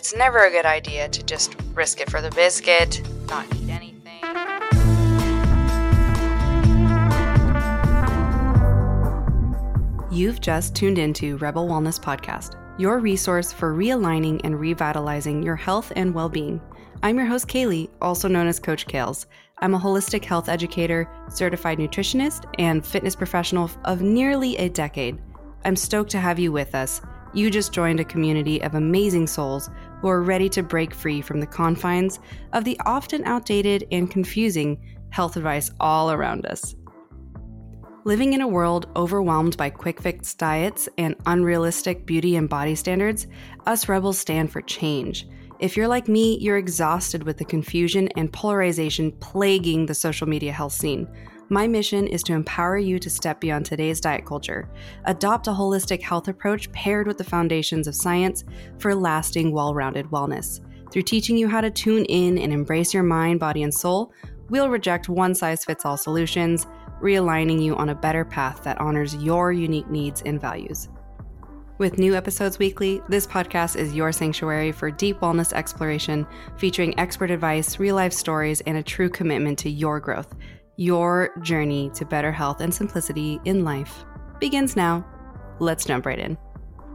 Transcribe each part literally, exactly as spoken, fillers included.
it's never a good idea to just risk it for the biscuit, not eat anything. You've just tuned into Rebel Wellness Podcast, your resource for realigning and revitalizing your health and well-being. I'm your host, Kaylee, also known as Coach Kales. I'm a holistic health educator, certified nutritionist, and fitness professional of nearly a decade. I'm stoked to have you with us. You just joined a community of amazing souls who are ready to break free from the confines of the often outdated and confusing health advice all around us. Living in a world overwhelmed by quick fix diets and unrealistic beauty and body standards, us rebels stand for change. If you're like me, you're exhausted with the confusion and polarization plaguing the social media health scene. My mission is to empower you to step beyond today's diet culture, adopt a holistic health approach paired with the foundations of science for lasting, well-rounded wellness. Through teaching you how to tune in and embrace your mind, body, and soul, we'll reject one-size-fits-all solutions, realigning you on a better path that honors your unique needs and values. With new episodes weekly, this podcast is your sanctuary for deep wellness exploration, featuring expert advice, real-life stories, and a true commitment to your growth. Your journey to better health and simplicity in life begins now. Let's jump right in.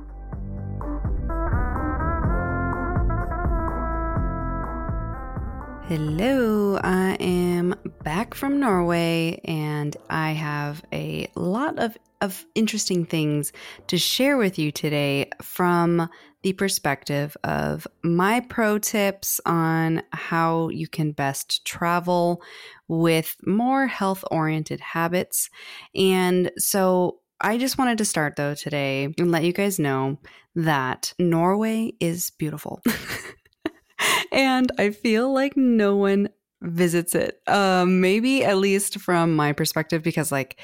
Hello, I am back from Norway and I have a lot of, of interesting things to share with you today from the perspective of my pro tips on how you can best travel with more health-oriented habits. And so I just wanted to start though today and let you guys know that Norway is beautiful. And I feel like no one visits it. Um, maybe at least from my perspective, because like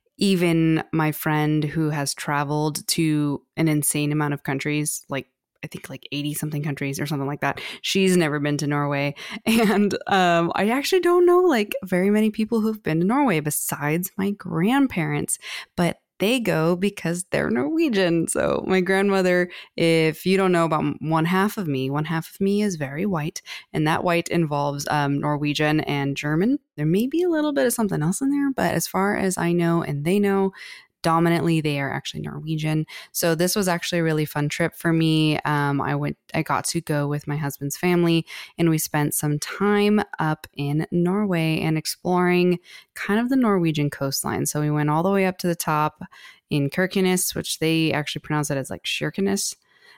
even my friend who has traveled to an insane amount of countries, like I think like eighty something countries or something like that, she's never been to Norway. And um, I actually don't know like very many people who've been to Norway besides my grandparents, but they go because they're Norwegian. So my grandmother, if you don't know about one half of me, one half of me is very white. And that white involves um, Norwegian and German. There may be a little bit of something else in there, but as far as I know and they know, dominantly they are actually Norwegian. So this was actually a really fun trip for me. Um, I went, I got to go with my husband's family and we spent some time up in Norway and exploring kind of the Norwegian coastline. So we went all the way up to the top in Kirkenes, which they actually pronounce it as like Kirkenes.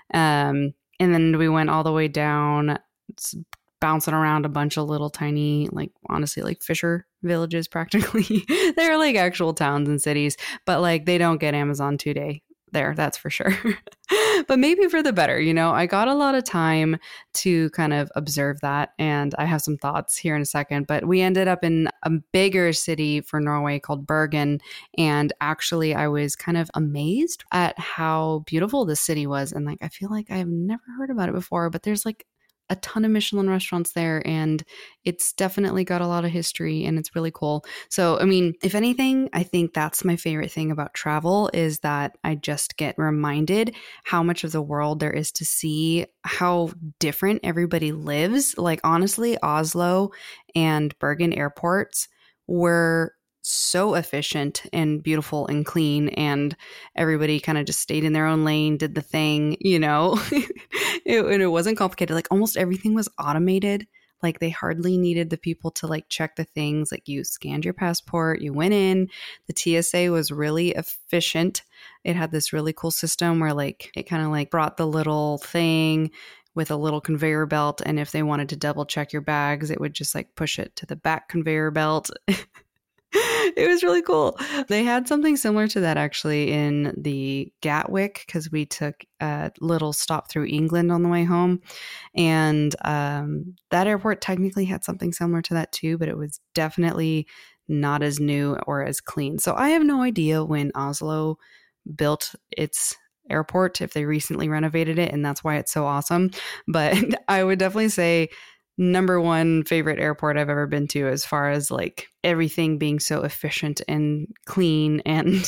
Um, and then we went all the way down, bouncing around a bunch of little tiny, like honestly, like fisher villages practically. They're like actual towns and cities, but like they don't get Amazon two-day there, that's for sure. But maybe for the better, you know, I got a lot of time to kind of observe that. And I have some thoughts here in a second, but we ended up in a bigger city for Norway called Bergen. And actually I was kind of amazed at how beautiful this city was. And like, I feel like I've never heard about it before, but there's like a ton of Michelin restaurants there and it's definitely got a lot of history and it's really cool. So, I mean, if anything, I think that's my favorite thing about travel is that I just get reminded how much of the world there is to see, how different everybody lives. Like honestly, Oslo and Bergen airports were so efficient and beautiful and clean and everybody kind of just stayed in their own lane, did the thing, you know, it, and it wasn't complicated. Like almost everything was automated. Like they hardly needed the people to like check the things. Like you scanned your passport, you went in, the T S A was really efficient. It had this really cool system where like it kind of like brought the little thing with a little conveyor belt. And if they wanted to double check your bags, it would just like push it to the back conveyor belt. It was really cool. They had something similar to that actually in the Gatwick because we took a little stop through England on the way home. And um, that airport technically had something similar to that too, but it was definitely not as new or as clean. So I have no idea when Oslo built its airport, if they recently renovated it, and that's why it's so awesome. But I would definitely say number one favorite airport I've ever been to as far as like everything being so efficient and clean and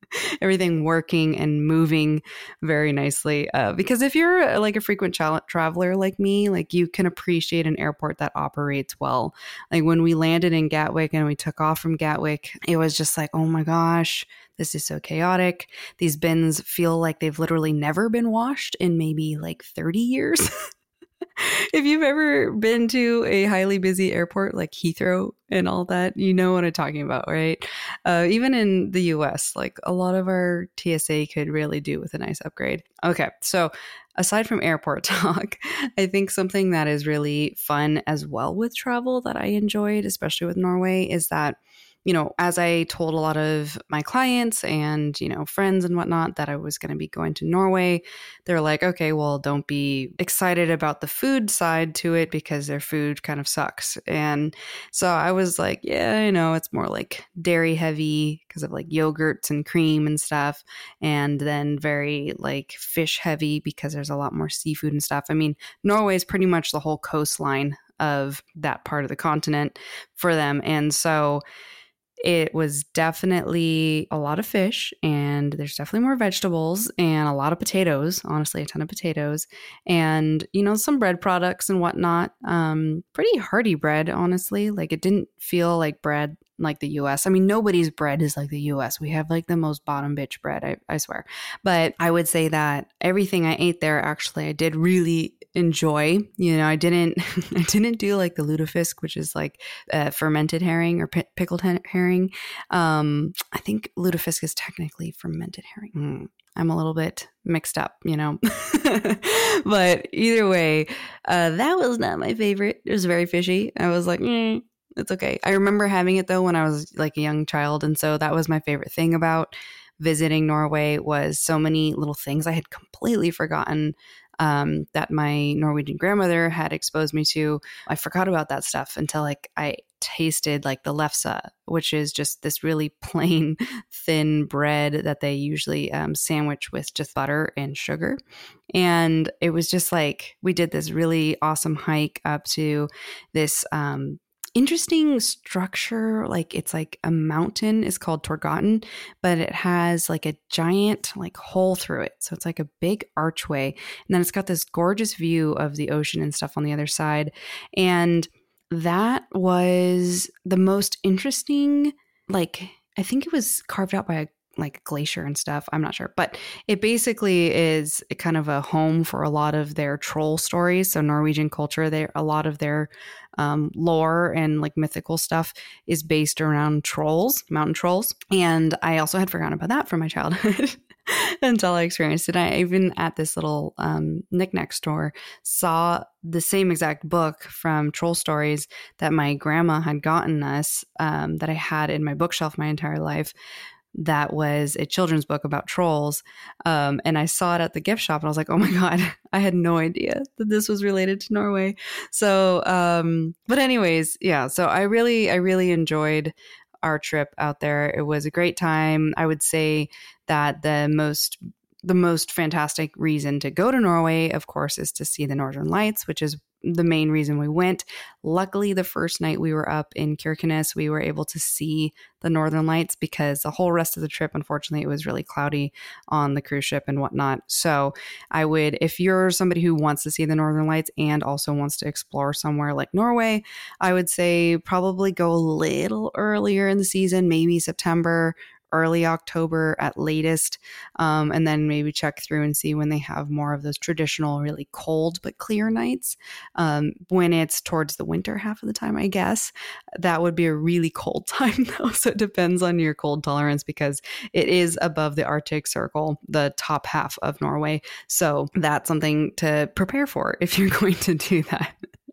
everything working and moving very nicely. Uh, because if you're like a frequent tra- traveler like me, like you can appreciate an airport that operates well. Like when we landed in Gatwick and we took off from Gatwick, it was just like, oh my gosh, this is so chaotic. These bins feel like they've literally never been washed in maybe like thirty years. If you've ever been to a highly busy airport like Heathrow and all that, you know what I'm talking about, right? Uh, even in the U S, like a lot of our T S A could really do with a nice upgrade. Okay, so aside from airport talk, I think something that is really fun as well with travel that I enjoyed, especially with Norway, is that you know, as I told a lot of my clients and, you know, friends and whatnot that I was going to be going to Norway, they're like, okay, well, don't be excited about the food side to it because their food kind of sucks. And so I was like, yeah, I know it's more like dairy heavy because of like yogurts and cream and stuff. And then very like fish heavy because there's a lot more seafood and stuff. I mean, Norway is pretty much the whole coastline of that part of the continent for them. And so it was definitely a lot of fish, and there's definitely more vegetables and a lot of potatoes, honestly, a ton of potatoes, and, you know, some bread products and whatnot. Um, pretty hearty bread, honestly. Like it didn't feel like bread like the U S. I mean, nobody's bread is like the U S. We have like the most bottom bitch bread, I, I swear. But I would say that everything I ate there, actually, I did really enjoy. You know, I didn't, I didn't do like the lutefisk, which is like uh, fermented herring or p- pickled herring. Um, I think lutefisk is technically fermented herring. Mm. I'm a little bit mixed up, you know, but either way, uh, that was not my favorite. It was very fishy. I was like, mm, it's okay. I remember having it though when I was like a young child. And so that was my favorite thing about visiting Norway, was so many little things I had completely forgotten um, that my Norwegian grandmother had exposed me to. I forgot about that stuff until like I tasted like the lefse, which is just this really plain thin bread that they usually um, sandwich with just butter and sugar. And it was just like, we did this really awesome hike up to this um, interesting structure. Like it's like a mountain. It's called Torgatan, but it has like a giant like hole through it. So it's like a big archway. And then it's got this gorgeous view of the ocean and stuff on the other side. And that was the most interesting, like, I think it was carved out by a like glacier and stuff. I'm not sure, but it basically is kind of a home for a lot of their troll stories. So Norwegian culture, they a lot of their um, lore and like mythical stuff is based around trolls, mountain trolls. And I also had forgotten about that from my childhood. Until I experienced it. I even at this little um, knickknack store saw the same exact book from Troll Stories that my grandma had gotten us, um, that I had in my bookshelf my entire life. That was a children's book about trolls. Um, and I saw it at the gift shop and I was like, oh my God, I had no idea that this was related to Norway. So, um, but anyways, yeah, so I really, I really enjoyed our trip out there. It was a great time. I would say that the most the most fantastic reason to go to Norway, of course, is to see the Northern Lights, which is the main reason we went. Luckily, the first night we were up in Kirkenes, we were able to see the Northern Lights, because the whole rest of the trip, unfortunately, it was really cloudy on the cruise ship and whatnot. So I would, if you're somebody who wants to see the Northern Lights and also wants to explore somewhere like Norway, I would say probably go a little earlier in the season, maybe September, early October at latest, um, and then maybe check through and see when they have more of those traditional, really cold but clear nights. Um, when it's towards the winter half of the time, I guess, that would be a really cold time though. So it depends on your cold tolerance, because it is above the Arctic Circle, the top half of Norway. So that's something to prepare for if you're going to do that.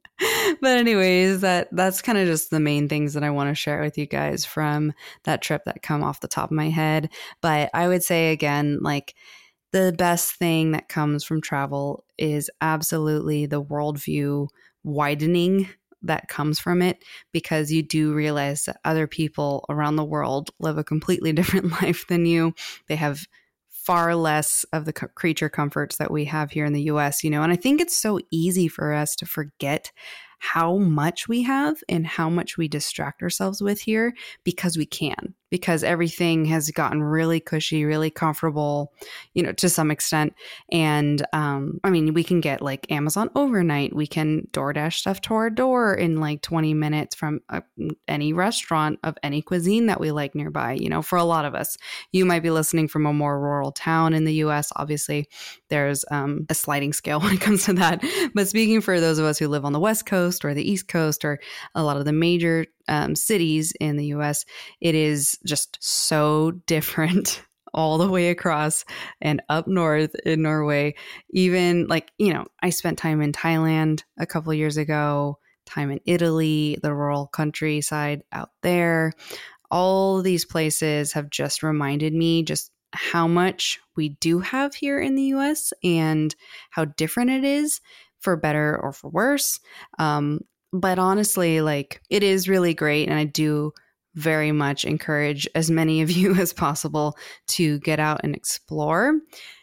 But anyways, that that's kind of just the main things that I want to share with you guys from that trip that come off the top of my head. But I would say again, like, the best thing that comes from travel is absolutely the worldview widening that comes from it, because you do realize that other people around the world live a completely different life than you. They have far less of the creature comforts that we have here in the U S, you know, and I think it's so easy for us to forget how much we have and how much we distract ourselves with here because we can, because everything has gotten really cushy, really comfortable, you know, to some extent. And um, I mean, we can get like Amazon overnight. We can DoorDash stuff to our door in like twenty minutes from a, any restaurant of any cuisine that we like nearby. You know, for a lot of us, you might be listening from a more rural town in the U S. Obviously, there's um, a sliding scale when it comes to that. But speaking for those of us who live on the West Coast or the East Coast or a lot of the major um, cities in the U S, it is just so different all the way across and up north in Norway. Even like, you know, I spent time in Thailand a couple of years ago, time in Italy, the rural countryside out there. All these places have just reminded me just how much we do have here in the U S and how different it is, for better or for worse. Um, but honestly, like, it is really great. And I do very much encourage as many of you as possible to get out and explore.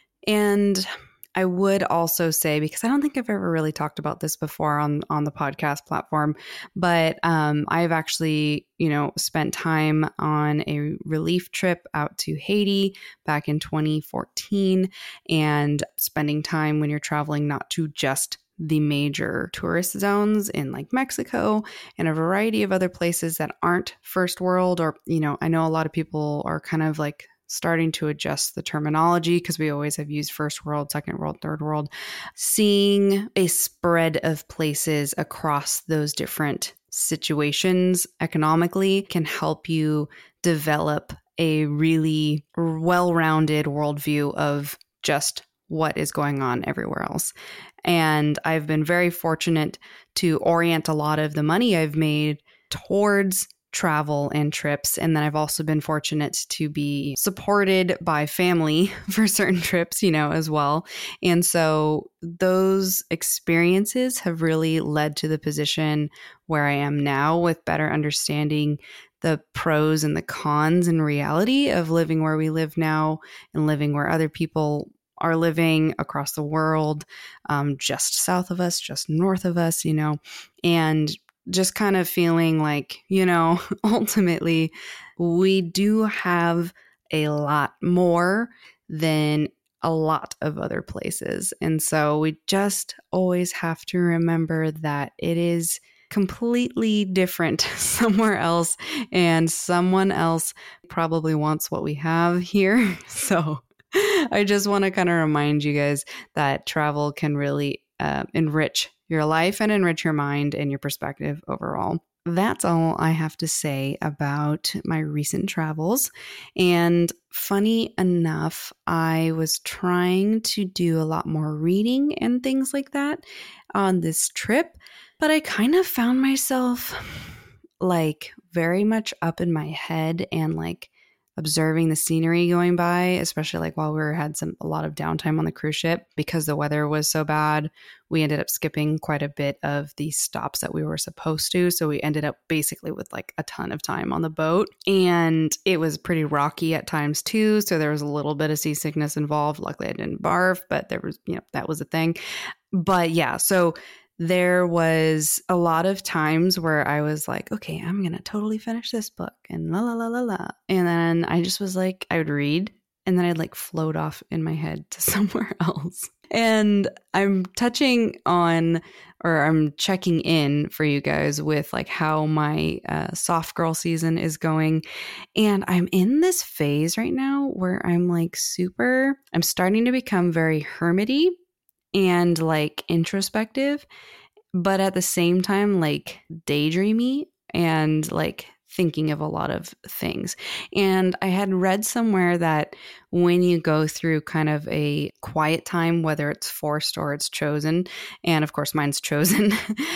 And I would also say, because I don't think I've ever really talked about this before on, on the podcast platform, but um, I've actually, you know, spent time on a relief trip out to Haiti back in twenty fourteen, and spending time when you're traveling not to just the major tourist zones in like Mexico and a variety of other places that aren't first world, or, you know, I know a lot of people are kind of like starting to adjust the terminology because we always have used first world, second world, third world. Seeing a spread of places across those different situations economically can help you develop a really well-rounded worldview of just what is going on everywhere else. And I've been very fortunate to orient a lot of the money I've made towards travel and trips. And then I've also been fortunate to be supported by family for certain trips, you know, as well. And so those experiences have really led to the position where I am now, with better understanding the pros and the cons and reality of living where we live now and living where other people are living across the world, um, just south of us, just north of us, you know, and just kind of feeling like, you know, ultimately we do have a lot more than a lot of other places. And so we just always have to remember that it is completely different somewhere else, and someone else probably wants what we have here. So I just want to kind of remind you guys that travel can really uh, enrich your life and enrich your mind and your perspective overall. That's all I have to say about my recent travels. And funny enough, I was trying to do a lot more reading and things like that on this trip, but I kind of found myself like very much up in my head and like observing the scenery going by, especially like while we were, had some a lot of downtime on the cruise ship because the weather was so bad. We ended up skipping quite a bit of the stops that we were supposed to. So we ended up basically with like a ton of time on the boat, and it was pretty rocky at times too. So there was a little bit of seasickness involved. Luckily I didn't barf, but there was, you know, that was a thing. But yeah, so there was a lot of times where I was like, okay, I'm going to totally finish this book and la, la, la, la, la. And then I just was like, I would read and then I'd like float off in my head to somewhere else. And I'm touching on, or I'm checking in for you guys with like how my uh, soft girl season is going. And I'm in this phase right now where I'm like super, I'm starting to become very hermity and like introspective, but at the same time, like daydreamy and like thinking of a lot of things. And I had read somewhere that when you go through kind of a quiet time, whether it's forced or it's chosen, and of course mine's chosen,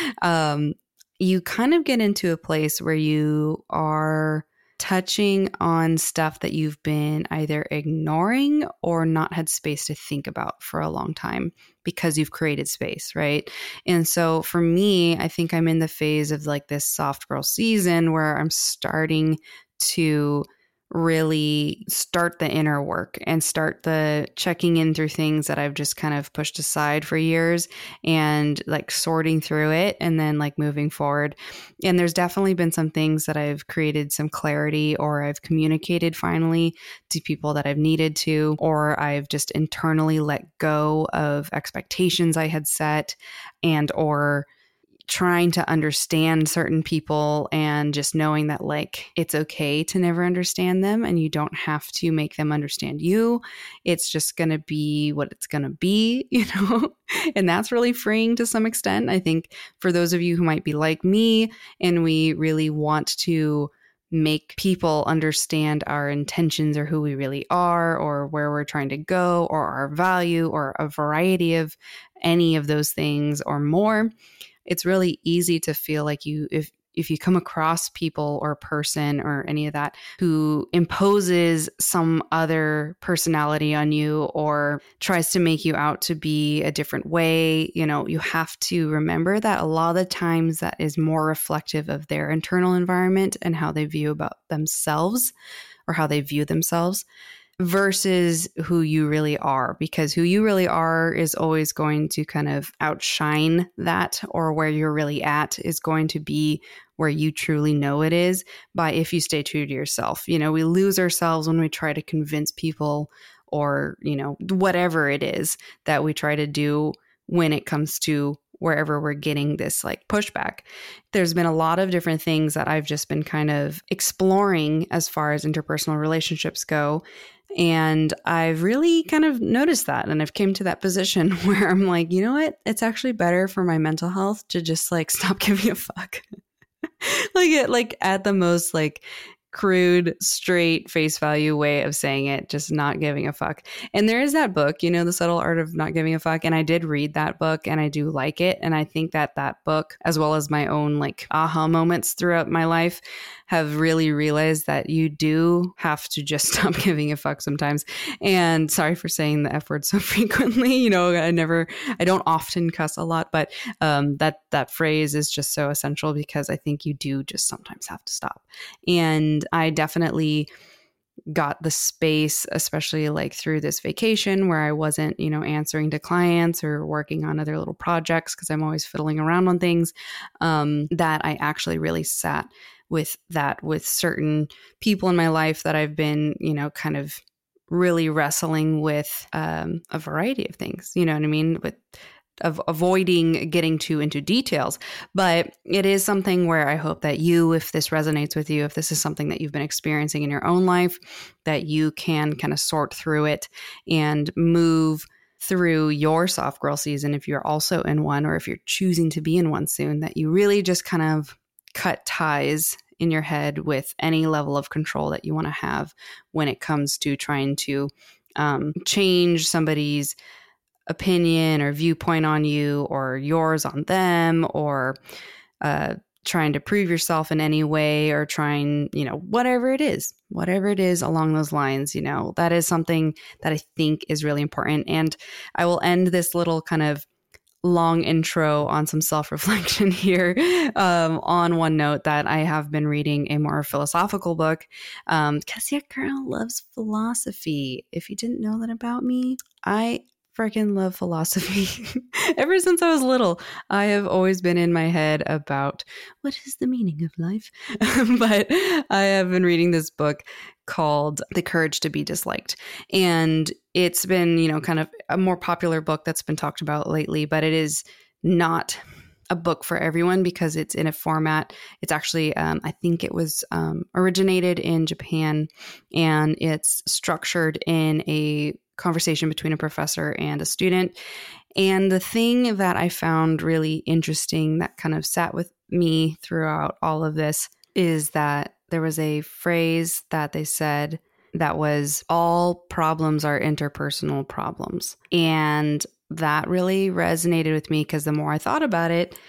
um, you kind of get into a place where you are touching on stuff that you've been either ignoring or not had space to think about for a long time because you've created space, right? And so for me, I think I'm in the phase of like this soft girl season where I'm starting to really start the inner work and start the checking in through things that I've just kind of pushed aside for years and like sorting through it and then like moving forward. And there's definitely been some things that I've created some clarity, or I've communicated finally to people that I've needed to, or I've just internally let go of expectations I had set, and or trying to understand certain people and just knowing that like it's okay to never understand them and you don't have to make them understand you. It's just going to be what it's going to be, you know? And that's really freeing to some extent. I think for those of you who might be like me and we really want to make people understand our intentions or who we really are or where we're trying to go or our value or a variety of any of those things or more, it's really easy to feel like you, if if you come across people or a person or any of that who imposes some other personality on you or tries to make you out to be a different way, you know, you have to remember that a lot of the times that is more reflective of their internal environment and how they view about themselves or how they view themselves versus who you really are, because who you really are is always going to kind of outshine that, or where you're really at is going to be where you truly know it is by if you stay true to yourself. You know, we lose ourselves when we try to convince people or, you know, whatever it is that we try to do when it comes to wherever we're getting this like pushback. There's been a lot of different things that I've just been kind of exploring as far as interpersonal relationships go. And I've really kind of noticed that. And I've came to that position where I'm like, you know what? It's actually better for my mental health to just like stop giving a fuck. like it, like at the most like crude, straight face value way of saying it, just not giving a fuck. And there is that book, you know, The Subtle Art of Not Giving a Fuck. And I did read that book and I do like it. And I think that that book, as well as my own like aha moments throughout my life, have really realized that you do have to just stop giving a fuck sometimes. And sorry for saying the F word so frequently. You know, I never, I don't often cuss a lot, but um, that that phrase is just so essential because I think you do just sometimes have to stop. And I definitely got the space, especially like through this vacation where I wasn't, you know, answering to clients or working on other little projects because I'm always fiddling around on things, um, that I actually really sat with that with certain people in my life that I've been, you know, kind of really wrestling with um, a variety of things, you know what I mean? With of avoiding getting too into details. But it is something where I hope that you, if this resonates with you, if this is something that you've been experiencing in your own life, that you can kind of sort through it and move through your soft girl season if you're also in one, or if you're choosing to be in one soon, that you really just kind of cut ties in your head with any level of control that you want to have when it comes to trying to um, change somebody's opinion or viewpoint on you or yours on them, or uh, trying to prove yourself in any way, or trying, you know, whatever it is, whatever it is along those lines, you know, that is something that I think is really important. And I will end this little kind of long intro on some self-reflection here um, on one note that I have been reading a more philosophical book um, because yeah, girl loves philosophy. If you didn't know that about me, I freaking love philosophy. Ever since I was little, I have always been in my head about what is the meaning of life. But I have been reading this book called The Courage to Be Disliked. And it's been, you know, kind of a more popular book that's been talked about lately, but it is not a book for everyone because it's in a format. It's actually, um, I think it was um, originated in Japan, and it's structured in a conversation between a professor and a student. And the thing that I found really interesting that kind of sat with me throughout all of this is that there was a phrase that they said that was, all problems are interpersonal problems. And that really resonated with me because the more I thought about it,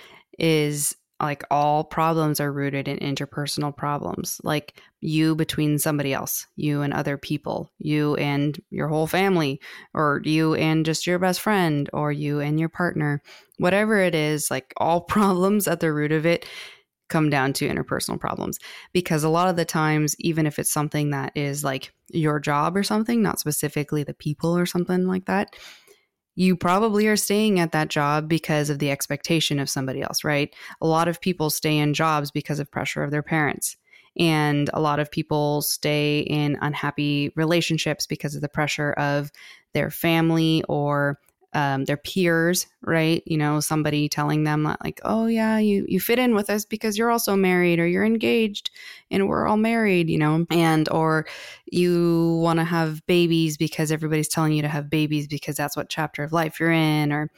is like all problems are rooted in interpersonal problems, like you between somebody else, you and other people, you and your whole family, or you and just your best friend, or you and your partner, whatever it is, like all problems at the root of it come down to interpersonal problems. Because a lot of the times, even if it's something that is like your job or something, not specifically the people or something like that, you probably are staying at that job because of the expectation of somebody else, right? A lot of people stay in jobs because of pressure of their parents. And a lot of people stay in unhappy relationships because of the pressure of their family or um, their peers, right? You know, somebody telling them like, oh yeah, you, you fit in with us because you're also married or you're engaged and we're all married, you know, and, or you want to have babies because everybody's telling you to have babies because that's what chapter of life you're in, or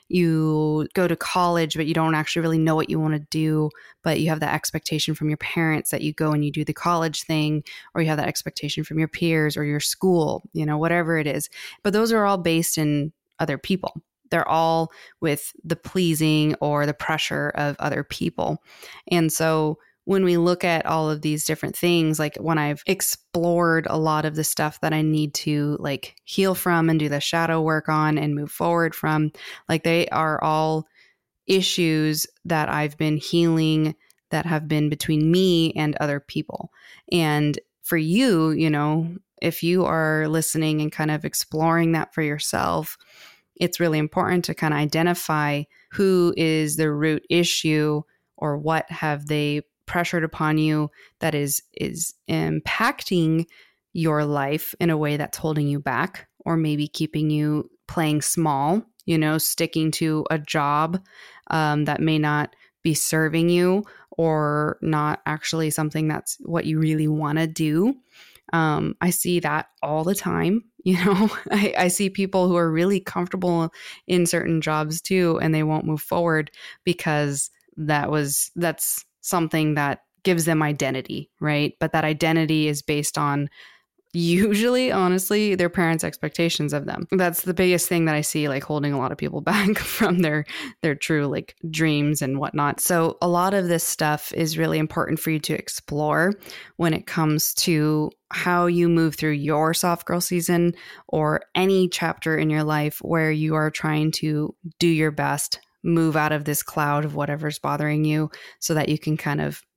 you go to college, but you don't actually really know what you want to do, but you have that expectation from your parents that you go and you do the college thing, or you have that expectation from your peers or your school, you know, whatever it is. But those are all based in other people. They're all with the pleasing or the pressure of other people. And so when we look at all of these different things, like when I've explored a lot of the stuff that I need to like heal from and do the shadow work on and move forward from, like they are all issues that I've been healing that have been between me and other people. And for you, you know, if you are listening and kind of exploring that for yourself, it's really important to kind of identify who is the root issue or what have they pressured upon you that is is impacting your life in a way that's holding you back, or maybe keeping you playing small, you know, sticking to a job um, that may not be serving you or not actually something that's what you really want to do. Um, I see that all the time. You know, I, I see people who are really comfortable in certain jobs too, and they won't move forward because that was, that's something that gives them identity, right? But that identity is based on usually, honestly, their parents' expectations of them. That's the biggest thing that I see, like holding a lot of people back from their their true like dreams and whatnot. So a lot of this stuff is really important for you to explore when it comes to how you move through your soft girl season or any chapter in your life where you are trying to do your best, move out of this cloud of whatever's bothering you so that you can kind of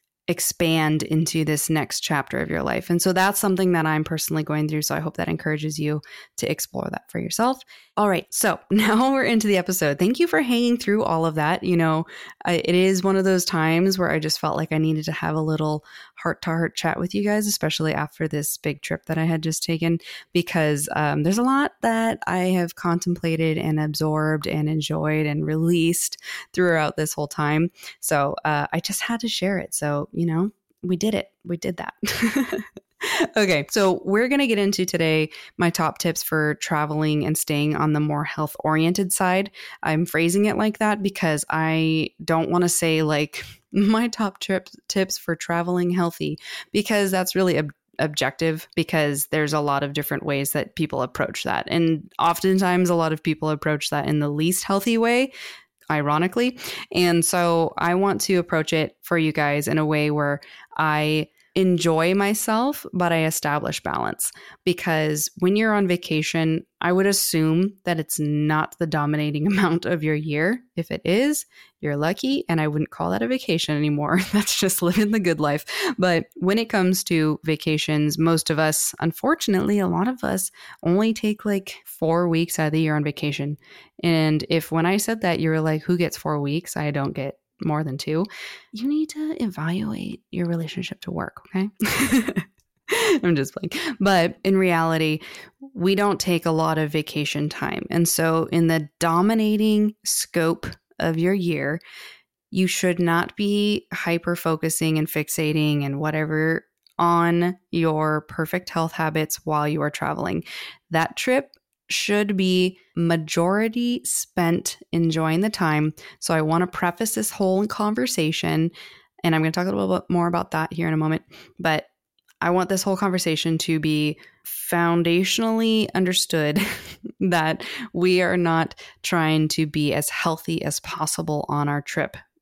expand into this next chapter of your life. And so that's something that I'm personally going through. So I hope that encourages you to explore that for yourself. All right. So now we're into the episode. Thank you for hanging through all of that. You know, I, it is one of those times where I just felt like I needed to have a little heart to heart chat with you guys, especially after this big trip that I had just taken, because um, there's a lot that I have contemplated and absorbed and enjoyed and released throughout this whole time. So uh, I just had to share it. So, you know, we did it. We did that. Okay, so we're going to get into today my top tips for traveling and staying on the more health-oriented side. I'm phrasing it like that because I don't want to say like my top trip tips for traveling healthy, because that's really ob- objective, because there's a lot of different ways that people approach that. And oftentimes a lot of people approach that in the least healthy way, ironically. And so I want to approach it for you guys in a way where I enjoy myself, but I establish balance. Because when you're on vacation, I would assume that it's not the dominating amount of your year. If it is, you're lucky, and I wouldn't call that a vacation anymore. That's just living the good life. But when it comes to vacations, most of us, unfortunately, a lot of us only take like four weeks out of the year on vacation. And if when I said that, you were like, who gets four weeks? I don't get more than two. You need to evaluate your relationship to work, okay? I'm just playing. But in reality, we don't take a lot of vacation time. And so in the dominating scope of your year, you should not be hyper focusing and fixating and whatever on your perfect health habits while you are traveling. That trip should be majority spent enjoying the time. So I want to preface this whole conversation, and I'm going to talk a little bit more about that here in a moment, but I want this whole conversation to be foundationally understood that we are not trying to be as healthy as possible on our trip.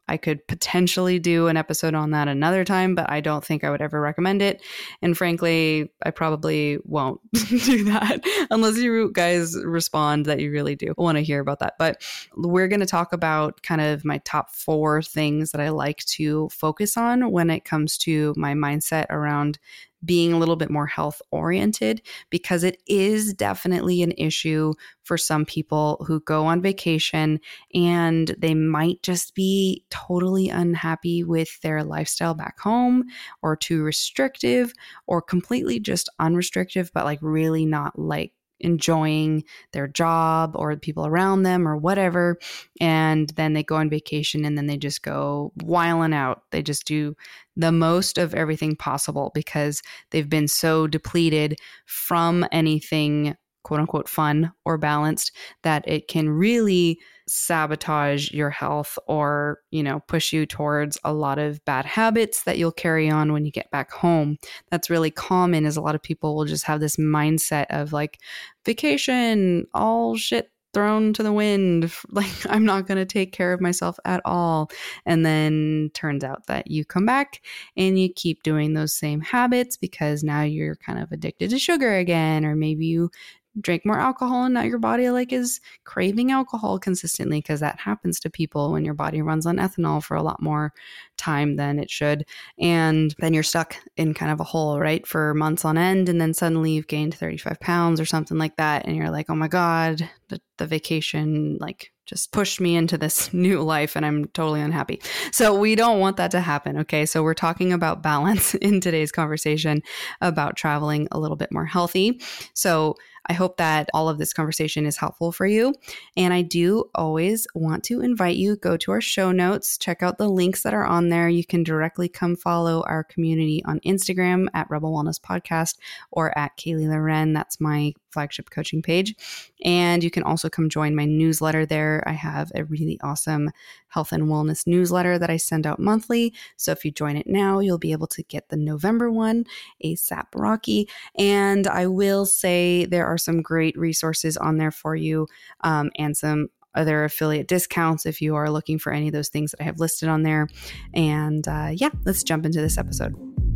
I could potentially do an episode on that another time, but I don't think I would ever recommend it. And frankly, I probably won't do that unless you guys respond that you really do want to hear about that. But we're going to talk about kind of my top four things that I like to focus on when it comes to my mindset around being a little bit more health oriented, because it is definitely an issue for some people who go on vacation and they might just be totally unhappy with their lifestyle back home, or too restrictive, or completely just unrestrictive, but like really not like enjoying their job or the people around them or whatever. And then they go on vacation and then they just go wiling out. They just do the most of everything possible because they've been so depleted from anything quote unquote fun or balanced that it can really sabotage your health, or, you know, push you towards a lot of bad habits that you'll carry on when you get back home. That's really common, is a lot of people will just have this mindset of like, vacation, all shit thrown to the wind. Like, I'm not going to take care of myself at all. And then turns out that you come back and you keep doing those same habits because now you're kind of addicted to sugar again, or maybe you drink more alcohol and now your body like is craving alcohol consistently, because that happens to people when your body runs on ethanol for a lot more time than it should. And then you're stuck in kind of a hole, right, for months on end. And then suddenly you've gained thirty-five pounds or something like that. And you're like, oh my God, the, the vacation like just pushed me into this new life and I'm totally unhappy. So we don't want that to happen. Okay. So we're talking about balance in today's conversation about traveling a little bit more healthy. So I hope that all of this conversation is helpful for you. And I do always want to invite you, go to our show notes, check out the links that are on there. You can directly come follow our community on Instagram at Rebel Wellness Podcast, or at Kaylee Loren. That's my flagship coaching page. And you can also come join my newsletter there. I have a really awesome health and wellness newsletter that I send out monthly. So if you join it now, you'll be able to get the November one, ASAP Rocky. And I will say there are some great resources on there for you, um, and some other affiliate discounts if you are looking for any of those things that I have listed on there. And uh, yeah, let's jump into this episode.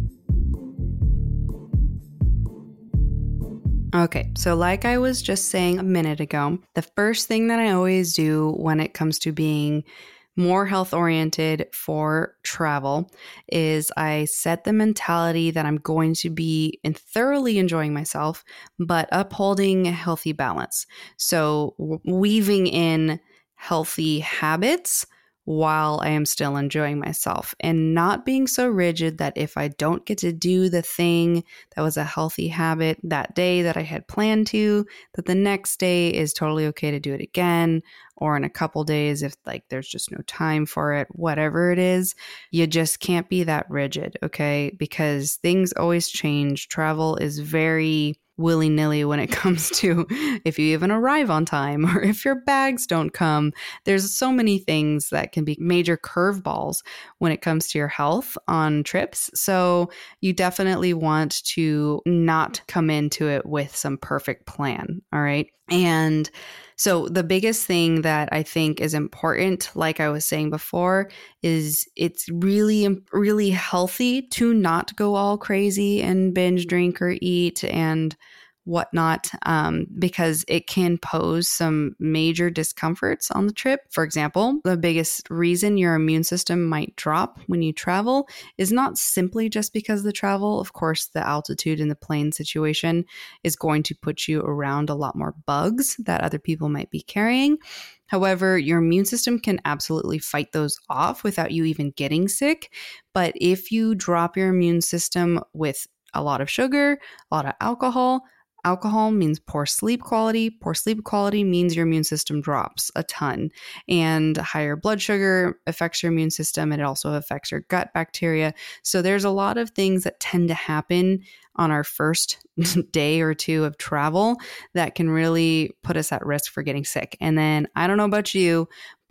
Okay, so like I was just saying a minute ago, the first thing that I always do when it comes to being more health oriented for travel is I set the mentality that I'm going to be in thoroughly enjoying myself, but upholding a healthy balance. So weaving in healthy habits while I am still enjoying myself, and not being so rigid that if I don't get to do the thing that was a healthy habit that day that I had planned to, that the next day is totally okay to do it again, or in a couple days if like there's just no time for it, whatever it is. You just can't be that rigid, okay? Because things always change. Travel is very willy-nilly when it comes to if you even arrive on time or if your bags don't come. There's so many things that can be major curveballs when it comes to your health on trips. So you definitely want to not come into it with some perfect plan. All right. And so the biggest thing that I think is important, like I was saying before, is it's really, really healthy to not go all crazy and binge drink or eat and whatnot, um, because it can pose some major discomforts on the trip. For example, the biggest reason your immune system might drop when you travel is not simply just because of the travel. Of course, the altitude and the plane situation is going to put you around a lot more bugs that other people might be carrying. However, your immune system can absolutely fight those off without you even getting sick. But if you drop your immune system with a lot of sugar, a lot of alcohol, alcohol means poor sleep quality. Poor sleep quality means your immune system drops a ton. And higher blood sugar affects your immune system. And it also affects your gut bacteria. So there's a lot of things that tend to happen on our first day or two of travel that can really put us at risk for getting sick. And then I don't know about you,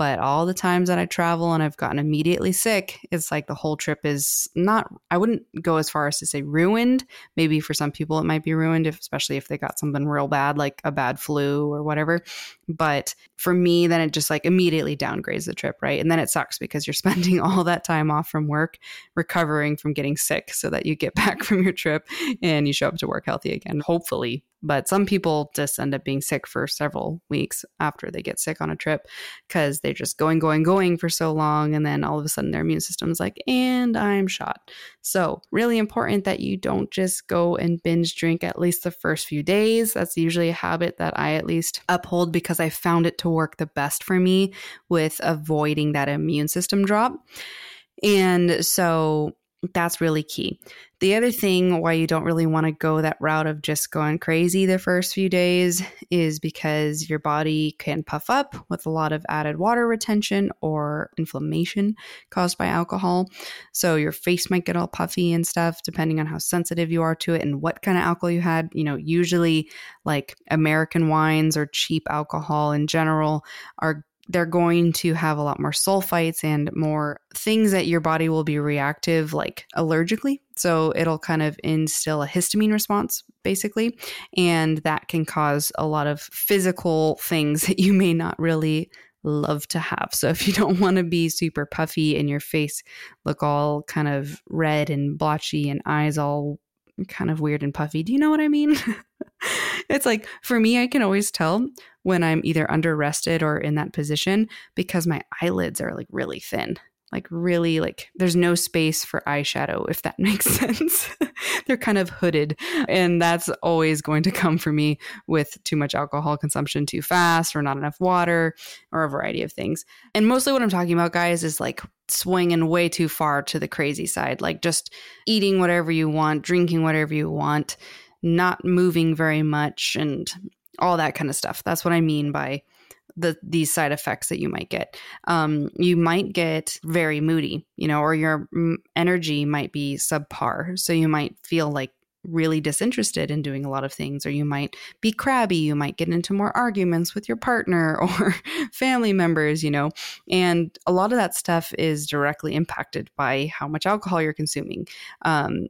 But all the times that I travel and I've gotten immediately sick, it's like the whole trip is not, I wouldn't go as far as to say ruined. Maybe for some people it might be ruined, if, especially if they got something real bad, like a bad flu or whatever. But for me, then it just like immediately downgrades the trip, right? And then it sucks because you're spending all that time off from work recovering from getting sick so that you get back from your trip and you show up to work healthy again, hopefully. But some people just end up being sick for several weeks after they get sick on a trip because they're just going, going, going for so long. And then all of a sudden their immune system is like, and I'm shot. So really important that you don't just go and binge drink at least the first few days. That's usually a habit that I at least uphold because I found it to work the best for me with avoiding that immune system drop. And so that's really key. The other thing why you don't really want to go that route of just going crazy the first few days is because your body can puff up with a lot of added water retention or inflammation caused by alcohol. So your face might get all puffy and stuff, depending on how sensitive you are to it and what kind of alcohol you had. You know, usually like American wines or cheap alcohol in general are they're going to have a lot more sulfites and more things that your body will be reactive, like allergically. So it'll kind of instill a histamine response, basically. And that can cause a lot of physical things that you may not really love to have. So if you don't want to be super puffy and your face look all kind of red and blotchy and eyes all kind of weird and puffy, do you know what I mean? It's like, for me, I can always tell when I'm either under rested or in that position because my eyelids are like really thin, like really like there's no space for eyeshadow, if that makes sense. They're kind of hooded. And that's always going to come for me with too much alcohol consumption too fast or not enough water or a variety of things. And mostly what I'm talking about, guys, is like swinging way too far to the crazy side, like just eating whatever you want, drinking whatever you want, not moving very much and all that kind of stuff. That's what I mean by the these side effects that you might get. Um, you might get very moody, you know, or your m- energy might be subpar. So you might feel like really disinterested in doing a lot of things, or you might be crabby. You might get into more arguments with your partner or family members, you know, and a lot of that stuff is directly impacted by how much alcohol you're consuming. Um,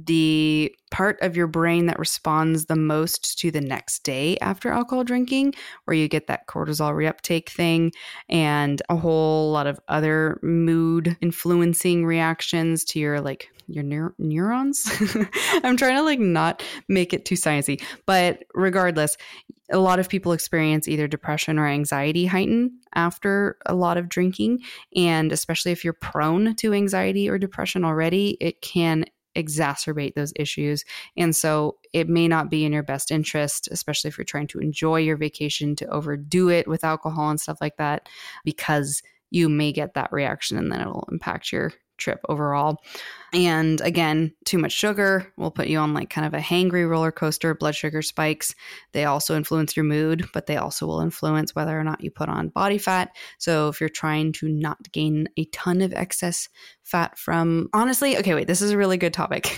the part of your brain that responds the most to the next day after alcohol drinking, where you get that cortisol reuptake thing and a whole lot of other mood influencing reactions to your like your neur- neurons. I'm trying to like not make it too sciencey, but regardless, a lot of people experience either depression or anxiety heighten after a lot of drinking. And especially if you're prone to anxiety or depression already, it can exacerbate those issues. And so it may not be in your best interest, especially if you're trying to enjoy your vacation, to overdo it with alcohol and stuff like that, because you may get that reaction and then it'll impact your trip overall. And again, too much sugar will put you on like kind of a hangry roller coaster. Blood sugar spikes, they also influence your mood, but they also will influence whether or not you put on body fat. So if you're trying to not gain a ton of excess fat from, honestly, okay, wait, this is a really good topic.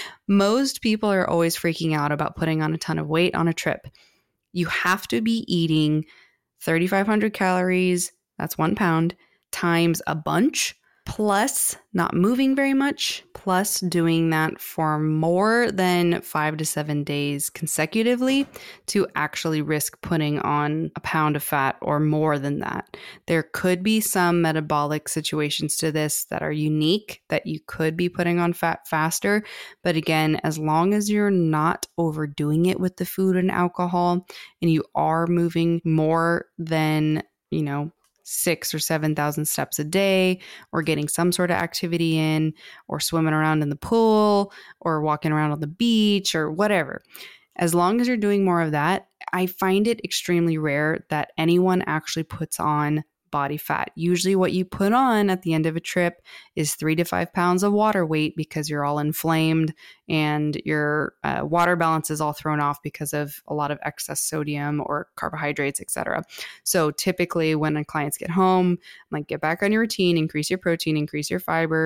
Most people are always freaking out about putting on a ton of weight on a trip. You have to be eating thirty-five hundred calories, that's one pound, times a bunch, plus not moving very much, plus doing that for more than five to seven days consecutively to actually risk putting on a pound of fat or more than that. There could be some metabolic situations to this that are unique that you could be putting on fat faster. But again, as long as you're not overdoing it with the food and alcohol and you are moving more than, you know, six or seven thousand steps a day, or getting some sort of activity in, or swimming around in the pool, or walking around on the beach, or whatever. As long as you're doing more of that, I find it extremely rare that anyone actually puts on body fat. Usually what you put on at the end of a trip is three to five pounds of water weight because you're all inflamed and your uh, water balance is all thrown off because of a lot of excess sodium or carbohydrates, et cetera. So typically when clients get home, I'm like, get back on your routine, increase your protein, increase your fiber,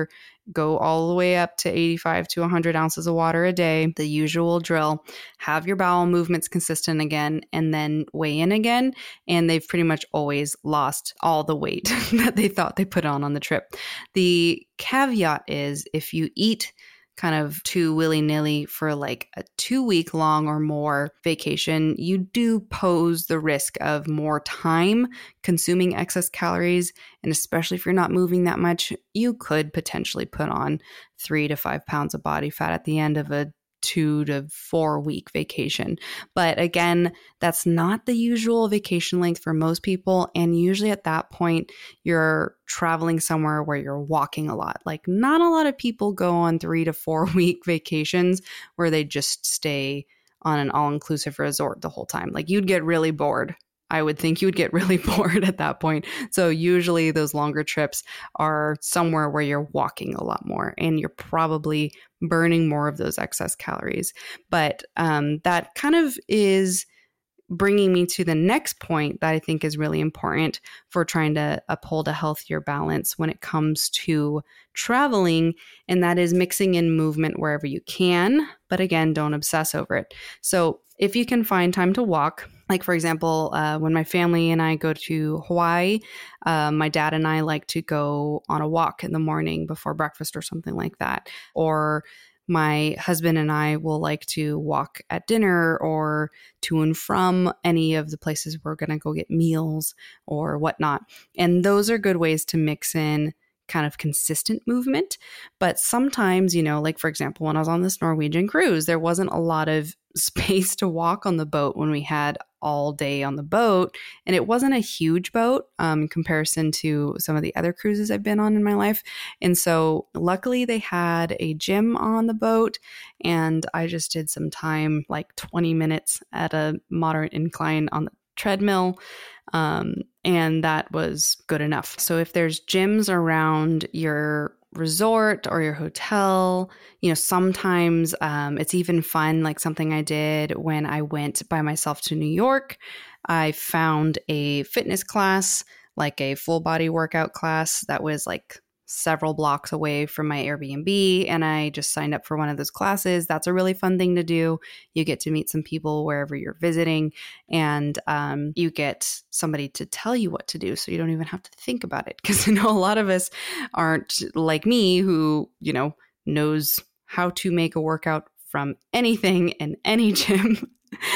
go all the way up to eighty-five to one hundred ounces of water a day, the usual drill, have your bowel movements consistent again, and then weigh in again. And they've pretty much always lost all the weight that they thought they put on on the trip. The caveat is if you eat kind of too willy-nilly for like a two week long or more vacation, you do pose the risk of more time consuming excess calories. And especially if you're not moving that much, you could potentially put on three to five pounds of body fat at the end of a two to four week vacation. But again, that's not the usual vacation length for most people. And usually at that point, you're traveling somewhere where you're walking a lot. Like not a lot of people go on three to four week vacations where they just stay on an all-inclusive resort the whole time. Like you'd get really bored. I would think you would get really bored at that point. So usually those longer trips are somewhere where you're walking a lot more and you're probably burning more of those excess calories. But um, that kind of is bringing me to the next point that I think is really important for trying to uphold a healthier balance when it comes to traveling, and that is mixing in movement wherever you can. But again, don't obsess over it. So if you can find time to walk, like for example, uh, when my family and I go to Hawaii, uh, my dad and I like to go on a walk in the morning before breakfast or something like that. Or my husband and I will like to walk at dinner or to and from any of the places we're going to go get meals or whatnot. And those are good ways to mix in kind of consistent movement. But sometimes, you know, like for example, when I was on this Norwegian cruise, there wasn't a lot of space to walk on the boat when we had all day on the boat. And it wasn't a huge boat um, in comparison to some of the other cruises I've been on in my life. And so luckily they had a gym on the boat and I just did some time, like twenty minutes at a moderate incline on the treadmill. Um, and that was good enough. So if there's gyms around your resort or your hotel, you know, sometimes um, it's even fun, like something I did when I went by myself to New York. I found a fitness class, like a full body workout class that was like several blocks away from my Airbnb, and I just signed up for one of those classes. That's a really fun thing to do. You get to meet some people wherever you're visiting, and um, you get somebody to tell you what to do, so you don't even have to think about it. Because you know, a lot of us aren't like me, who you know knows how to make a workout from anything in any gym.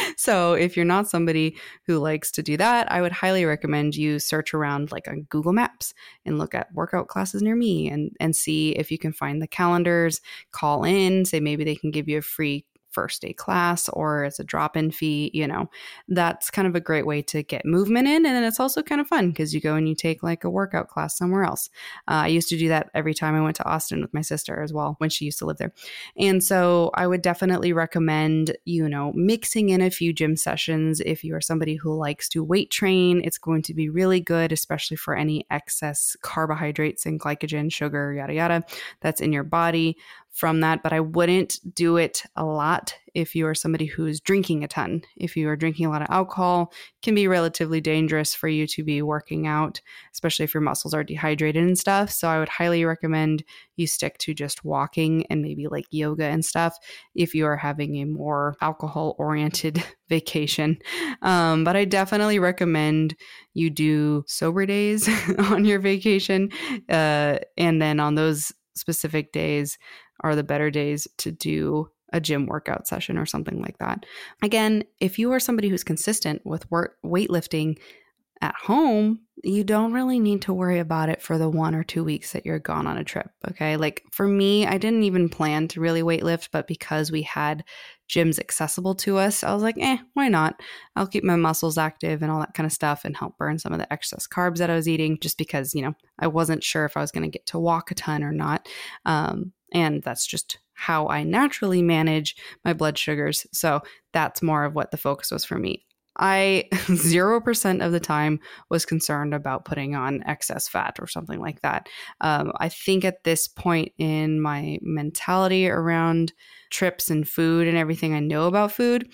So if you're not somebody who likes to do that, I would highly recommend you search around like on Google Maps and look at workout classes near me and, and see if you can find the calendars, call in, say maybe they can give you a free first day class or as a drop-in fee. You know, that's kind of a great way to get movement in. And then it's also kind of fun because you go and you take like a workout class somewhere else. Uh, I used to do that every time I went to Austin with my sister as well when she used to live there. And so I would definitely recommend, you know, mixing in a few gym sessions. If you are somebody who likes to weight train, it's going to be really good, especially for any excess carbohydrates and glycogen, sugar, yada, yada, that's in your body from that. But I wouldn't do it a lot if you are somebody who's drinking a ton. If you are drinking a lot of alcohol, it can be relatively dangerous for you to be working out, especially if your muscles are dehydrated and stuff. So I would highly recommend you stick to just walking and maybe like yoga and stuff if you are having a more alcohol-oriented vacation. Um, but I definitely recommend you do sober days on your vacation. Uh, and then on those specific days are the better days to do a gym workout session or something like that. Again, if you are somebody who's consistent with work, weightlifting at home, you don't really need to worry about it for the one or two weeks that you're gone on a trip. Okay. Like for me, I didn't even plan to really weightlift, but because we had gyms accessible to us, I was like, eh, why not? I'll keep my muscles active and all that kind of stuff and help burn some of the excess carbs that I was eating just because, you know, I wasn't sure if I was going to get to walk a ton or not. Um, and that's just how I naturally manage my blood sugars. So that's more of what the focus was for me. I zero percent of the time was concerned about putting on excess fat or something like that. Um, I think at this point in my mentality around trips and food and everything I know about food,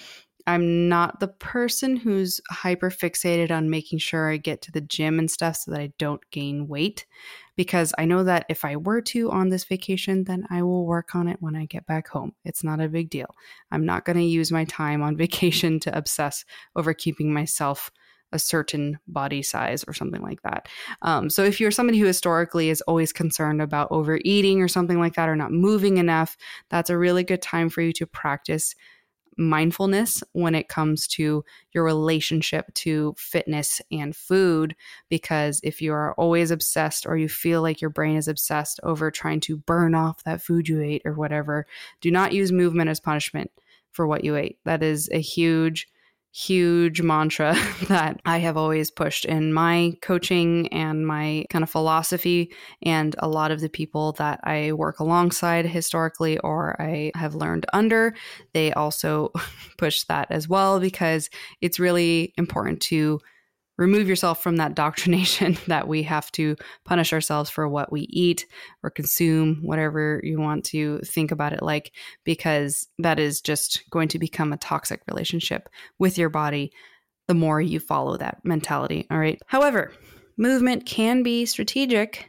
I'm not the person who's hyper fixated on making sure I get to the gym and stuff so that I don't gain weight, because I know that if I were to on this vacation, then I will work on it when I get back home. It's not a big deal. I'm not going to use my time on vacation to obsess over keeping myself a certain body size or something like that. Um, so if you're somebody who historically is always concerned about overeating or something like that, or not moving enough, that's a really good time for you to practice mindfulness when it comes to your relationship to fitness and food. Because if you are always obsessed, or you feel like your brain is obsessed over trying to burn off that food you ate or whatever, do not use movement as punishment for what you ate. That is a huge huge mantra that I have always pushed in my coaching and my kind of philosophy. And a lot of the people that I work alongside historically, or I have learned under, they also push that as well, because it's really important to remove yourself from that doctrination that we have to punish ourselves for what we eat or consume, whatever you want to think about it like, because that is just going to become a toxic relationship with your body the more you follow that mentality. All right. However, movement can be strategic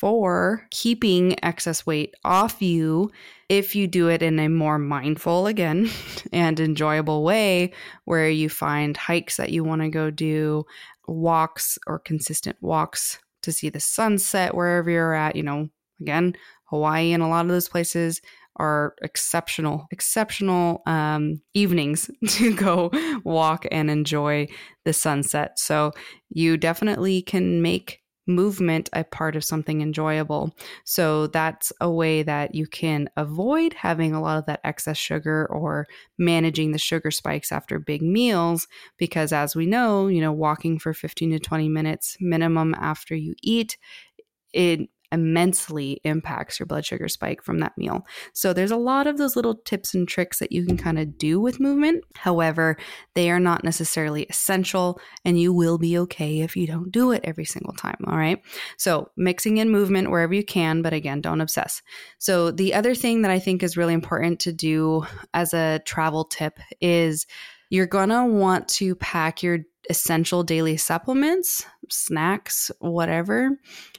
for keeping excess weight off you if you do it in a more mindful, again, and enjoyable way, where you find hikes that you want to go do, walks or consistent walks to see the sunset wherever you're at. You know, again, Hawaii and a lot of those places are exceptional, exceptional um, evenings to go walk and enjoy the sunset. So you definitely can make movement a part of something enjoyable. So that's a way that you can avoid having a lot of that excess sugar or managing the sugar spikes after big meals, because as we know, you know, walking for fifteen to twenty minutes minimum after you eat, it immensely impacts your blood sugar spike from that meal. So there's a lot of those little tips and tricks that you can kind of do with movement. However, they are not necessarily essential, and you will be okay if you don't do it every single time. All right. So mixing in movement wherever you can, but again, don't obsess. So the other thing that I think is really important to do as a travel tip is you're going to want to pack your essential daily supplements, snacks, whatever,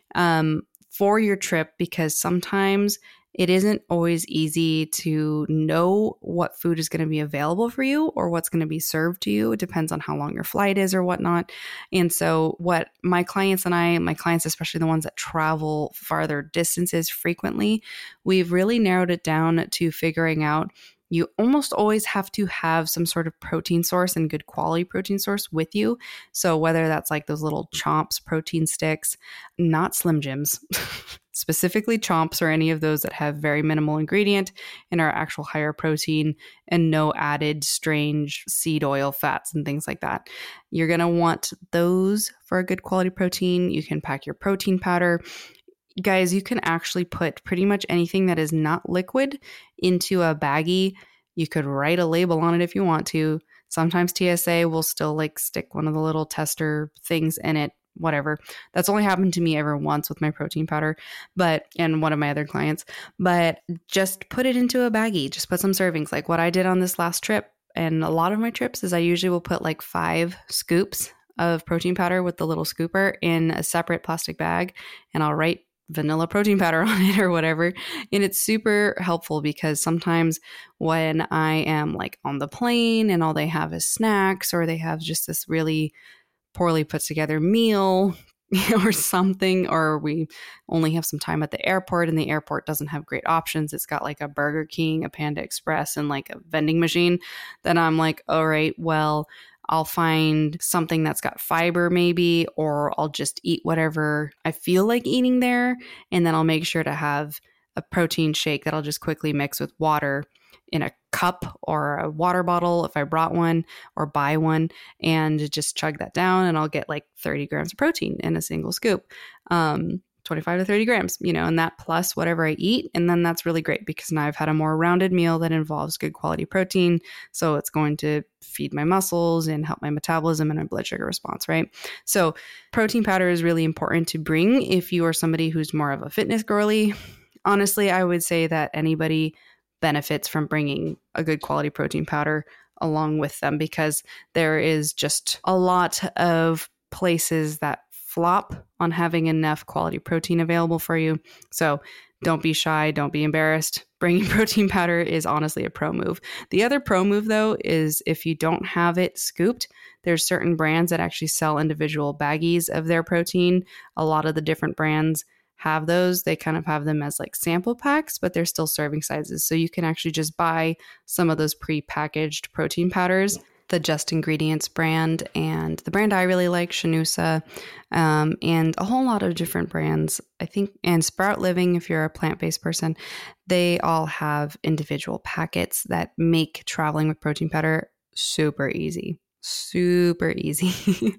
um, for your trip, because sometimes it isn't always easy to know what food is going to be available for you or what's going to be served to you. It depends on how long your flight is or whatnot. And so what my clients and I, my clients, especially the ones that travel farther distances frequently, we've really narrowed it down to figuring out you almost always have to have some sort of protein source and good quality protein source with you. So whether that's like those little Chomps protein sticks, not Slim Jims, specifically Chomps, or any of those that have very minimal ingredient and are actual higher protein and no added strange seed oil fats and things like that. You're going to want those for a good quality protein. You can pack your protein powder. Guys, you can actually put pretty much anything that is not liquid into a baggie. You could write a label on it if you want to. Sometimes T S A will still like stick one of the little tester things in it, whatever. That's only happened to me ever once with my protein powder, but, and one of my other clients, but just put it into a baggie. Just put some servings, like what I did on this last trip. And a lot of my trips is I usually will put like five scoops of protein powder with the little scooper in a separate plastic bag, and I'll write vanilla protein powder on it or whatever. And it's super helpful because sometimes when I am like on the plane and all they have is snacks, or they have just this really poorly put together meal or something, or we only have some time at the airport and the airport doesn't have great options. It's got like a Burger King, a Panda Express, and like a vending machine. Then I'm like, all right, well, I'll find something that's got fiber maybe, or I'll just eat whatever I feel like eating there. And then I'll make sure to have a protein shake that I'll just quickly mix with water in a cup or a water bottle if I brought one, or buy one, and just chug that down, and I'll get like thirty grams of protein in a single scoop. Um, twenty-five to thirty grams, you know, and that plus whatever I eat. And then that's really great because now I've had a more rounded meal that involves good quality protein. So it's going to feed my muscles and help my metabolism and my blood sugar response, right? So protein powder is really important to bring if you are somebody who's more of a fitness girly. Honestly, I would say that anybody benefits from bringing a good quality protein powder along with them, because there is just a lot of places that flop on having enough quality protein available for you. So don't be shy. Don't be embarrassed. Bringing protein powder is honestly a pro move. The other pro move, though, is if you don't have it scooped, there's certain brands that actually sell individual baggies of their protein. A lot of the different brands have those. They kind of have them as like sample packs, but they're still serving sizes. So you can actually just buy some of those pre-packaged protein powders. The Just Ingredients brand and the brand I really like, Shanusa, um, and a whole lot of different brands, I think, and Sprout Living, if you're a plant-based person, they all have individual packets that make traveling with protein powder super easy, super easy.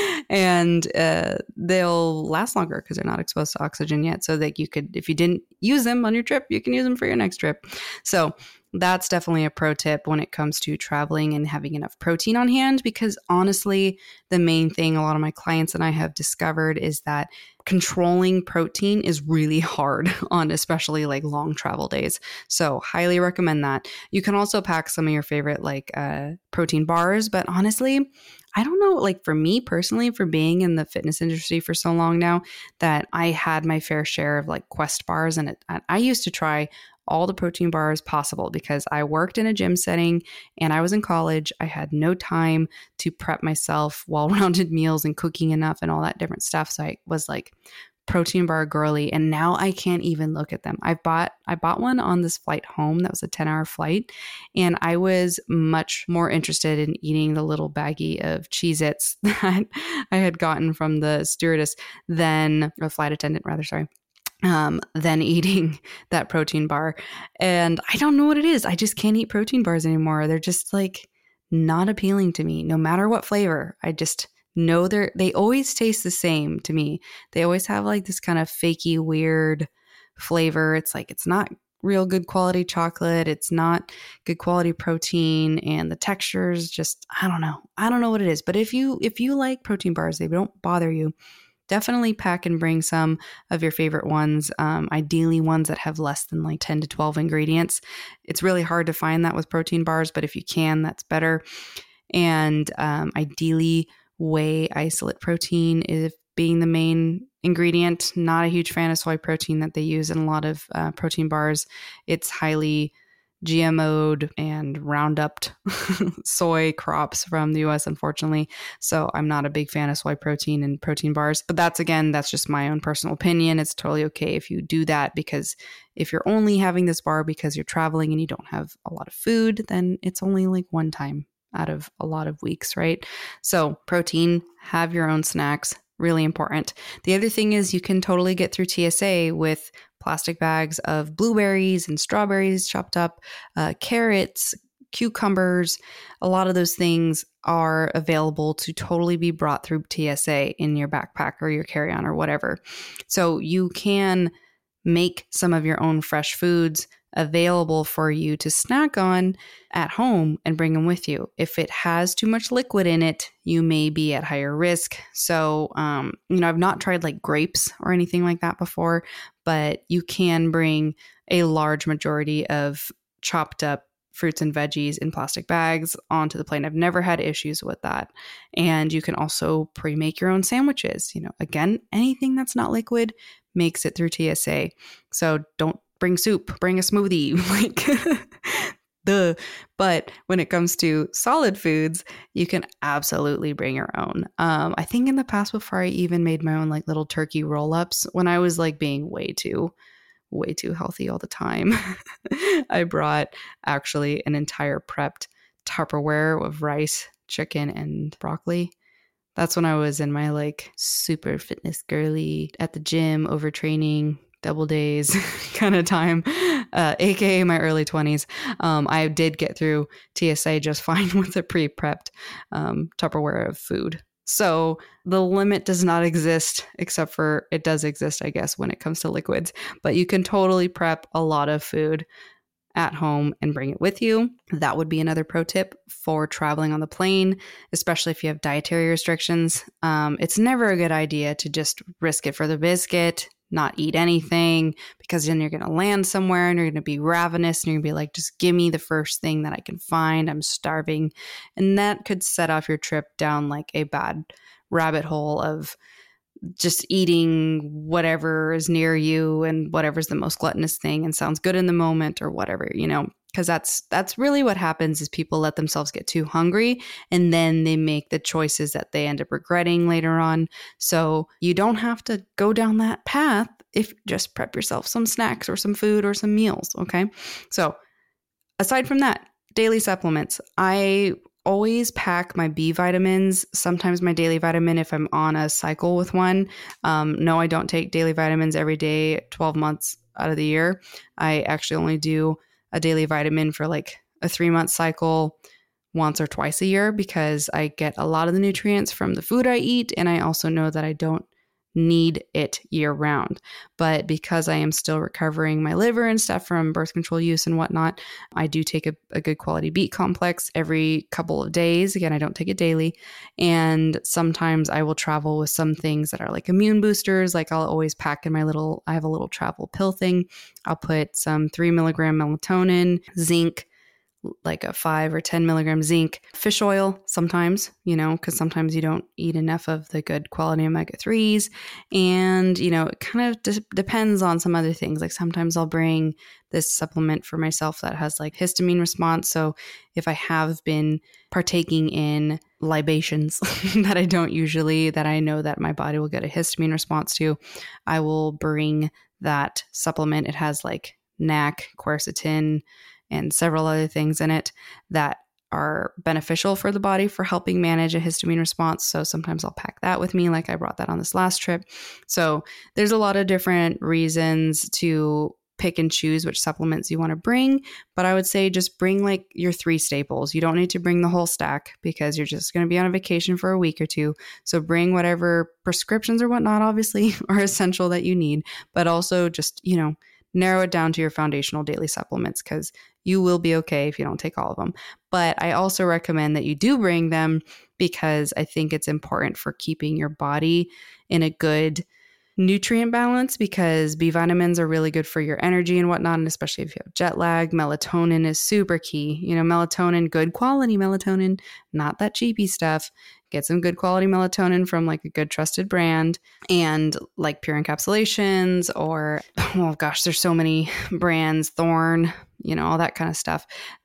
And uh, they'll last longer because they're not exposed to oxygen yet. So that you could, if you didn't use them on your trip, you can use them for your next trip. So that's definitely a pro tip when it comes to traveling and having enough protein on hand, because honestly, the main thing a lot of my clients and I have discovered is that controlling protein is really hard on especially like long travel days. So highly recommend that. You can also pack some of your favorite like uh, protein bars, but honestly, I don't know, like for me personally, for being in the fitness industry for so long now, that I had my fair share of like Quest bars, and it, I used to try all the protein bars possible because I worked in a gym setting and I was in college. I had no time to prep myself well-rounded meals and cooking enough and all that different stuff. So I was like protein bar girly, and now I can't even look at them. I bought I bought one on this flight home that was a ten hour flight, and I was much more interested in eating the little baggie of Cheez-Its that I had gotten from the stewardess than a flight attendant rather, sorry. Um, than eating that protein bar. And I don't know what it is. I just can't eat protein bars anymore. They're just like not appealing to me, no matter what flavor. I just know they're, they always taste the same to me. They always have like this kind of fakey, weird flavor. It's like, it's not real good quality chocolate. It's not good quality protein, and the textures just, I don't know. I don't know what it is. But if you, if you like protein bars, they don't bother you, definitely pack and bring some of your favorite ones, um, ideally ones that have less than like ten to twelve ingredients. It's really hard to find that with protein bars, but if you can, that's better. And um, ideally, whey isolate protein is being the main ingredient. Not a huge fan of soy protein that they use in a lot of uh, protein bars. It's highly G M O'd and Roundup soy crops from the U S, unfortunately. So I'm not a big fan of soy protein and protein bars. But that's, again, that's just my own personal opinion. It's totally okay if you do that, because if you're only having this bar because you're traveling and you don't have a lot of food, then it's only like one time out of a lot of weeks, right? So protein, have your own snacks. Really important. The other thing is you can totally get through T S A with plastic bags of blueberries and strawberries chopped up, uh, carrots, cucumbers. A lot of those things are available to totally be brought through T S A in your backpack or your carry-on or whatever. So you can make some of your own fresh foods available for you to snack on at home and bring them with you. If it has too much liquid in it, you may be at higher risk. So, um, you know, I've not tried like grapes or anything like that before, but you can bring a large majority of chopped up fruits and veggies in plastic bags onto the plane. I've never had issues with that. And you can also pre-make your own sandwiches. You know, again, anything that's not liquid makes it through T S A. So don't bring soup, bring a smoothie, like duh. But when it comes to solid foods, you can absolutely bring your own. Um, I think in the past, before I even made my own like little turkey roll-ups, when I was like being way too, way too healthy all the time, I brought actually an entire prepped Tupperware of rice, chicken, and broccoli. That's when I was in my like super fitness girly at the gym, overtraining, double days kind of time, uh, A K A my early twenties. Um, I did get through T S A just fine with a pre-prepped um, Tupperware of food. So the limit does not exist, except for it does exist, I guess, when it comes to liquids. But you can totally prep a lot of food at home and bring it with you. That would be another pro tip for traveling on the plane, especially if you have dietary restrictions. Um, it's never a good idea to just risk it for the biscuit. not eat anything, because then you're going to land somewhere and you're going to be ravenous and you're going to be like, just give me the first thing that I can find. I'm starving. And that could set off your trip down like a bad rabbit hole of just eating whatever is near you and whatever's the most gluttonous thing and sounds good in the moment or whatever, you know, because that's that's really what happens is people let themselves get too hungry and then they make the choices that they end up regretting later on. So you don't have to go down that path if just prep yourself some snacks or some food or some meals. Okay. So aside from that, daily supplements. I always pack my B vitamins, sometimes my daily vitamin if I'm on a cycle with one. Um, no, I don't take daily vitamins every day, twelve months out of the year. I actually only do a daily vitamin for like a three month cycle once or twice a year because I get a lot of the nutrients from the food I eat. And I also know that I don't need it year round. But because I am still recovering my liver and stuff from birth control use and whatnot, I do take a, a good quality B complex every couple of days. Again, I don't take it daily. And sometimes I will travel with some things that are like immune boosters. Like I'll always pack in my little, I have a little travel pill thing. I'll put some three milligram melatonin, zinc, like a five or ten milligram zinc, fish oil sometimes, you know, because sometimes you don't eat enough of the good quality omega threes. And, you know, it kind of de- depends on some other things. Like sometimes I'll bring this supplement for myself that has like histamine response. So if I have been partaking in libations that I don't usually, that I know that my body will get a histamine response to, I will bring that supplement. It has like N A C, quercetin, and several other things in it that are beneficial for the body for helping manage a histamine response. So sometimes I'll pack that with me, like I brought that on this last trip. So there's a lot of different reasons to pick and choose which supplements you want to bring. But I would say just bring like your three staples. You don't need to bring the whole stack because you're just going to be on a vacation for a week or two. So bring whatever prescriptions or whatnot, obviously, are essential that you need, but also just, you know, narrow it down to your foundational daily supplements because you will be okay if you don't take all of them. But I also recommend that you do bring them because I think it's important for keeping your body in a good nutrient balance because B vitamins are really good for your energy and whatnot, and especially if you have jet lag. Melatonin is super key. You know, melatonin, good quality melatonin, not that cheapy stuff. Get some good quality melatonin from like a good trusted brand and like Pure Encapsulations or, oh gosh, there's so many brands, Thorne, you know, all that kind of stuff.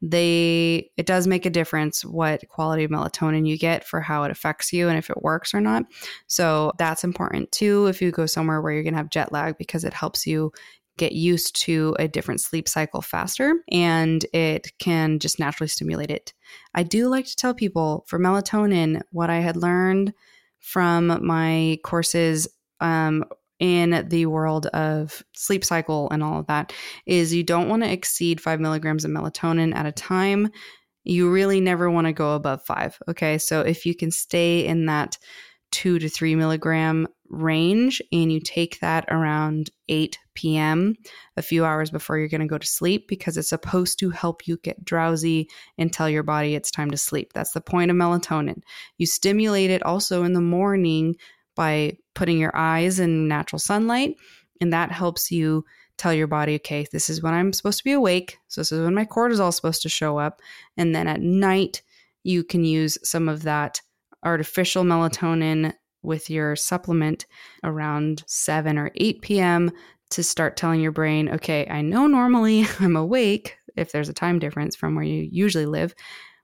They, it does make a difference what quality of melatonin you get for how it affects you and if it works or not. So that's important too if you go somewhere where you're going to have jet lag because it helps you get used to a different sleep cycle faster and it can just naturally stimulate it. I do like to tell people for melatonin, what I had learned from my courses um, in the world of sleep cycle and all of that is you don't want to exceed five milligrams of melatonin at a time. You really never want to go above five. Okay. So if you can stay in that two to three milligram range and you take that around eight p.m., a few hours before you're going to go to sleep, because it's supposed to help you get drowsy and tell your body it's time to sleep. That's the point of melatonin. You stimulate it also in the morning by putting your eyes in natural sunlight, and that helps you tell your body, okay, this is when I'm supposed to be awake. So this is when my cortisol is supposed to show up. And then at night, you can use some of that artificial melatonin with your supplement around seven or eight p.m. to start telling your brain, okay, I know normally I'm awake if there's a time difference from where you usually live,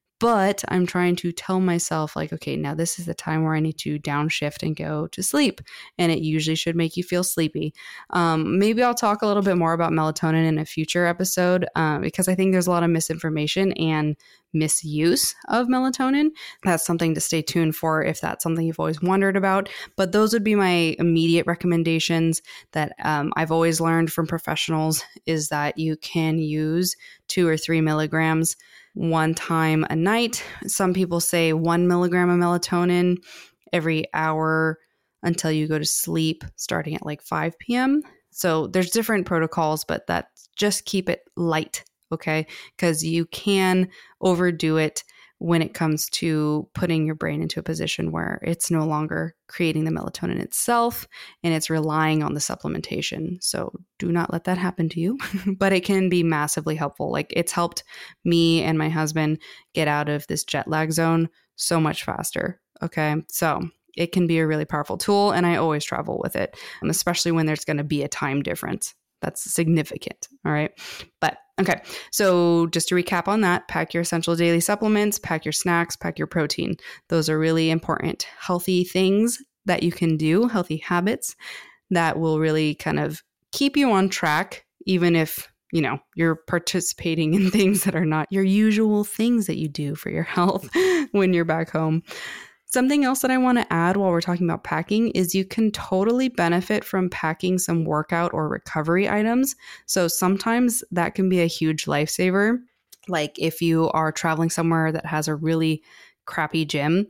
but I'm trying to tell myself like, okay, now this is the time where I need to downshift and go to sleep. And it usually should make you feel sleepy. Um, maybe I'll talk a little bit more about melatonin in a future episode uh, because I think there's a lot of misinformation and misuse of melatonin. That's something to stay tuned for if that's something you've always wondered about. But those would be my immediate recommendations that um, I've always learned from professionals is that you can use two or three milligrams one time a night. Some people say one milligram of melatonin every hour until you go to sleep, starting at like five p.m. So there's different protocols, but that just keep it light, okay? Because you can overdo it when it comes to putting your brain into a position where it's no longer creating the melatonin itself and it's relying on the supplementation. So do not let that happen to you, but it can be massively helpful. Like it's helped me and my husband get out of this jet lag zone so much faster. Okay. So it can be a really powerful tool, and I always travel with it, especially when there's going to be a time difference. That's significant. All right. But okay. So just to recap on that, pack your essential daily supplements, pack your snacks, pack your protein. Those are really important, healthy things that you can do, healthy habits that will really kind of keep you on track, even if, you know, you're participating in things that are not your usual things that you do for your health when you're back home. Something else that I want to add while we're talking about packing is you can totally benefit from packing some workout or recovery items. So sometimes that can be a huge lifesaver. Like if you are traveling somewhere that has a really crappy gym,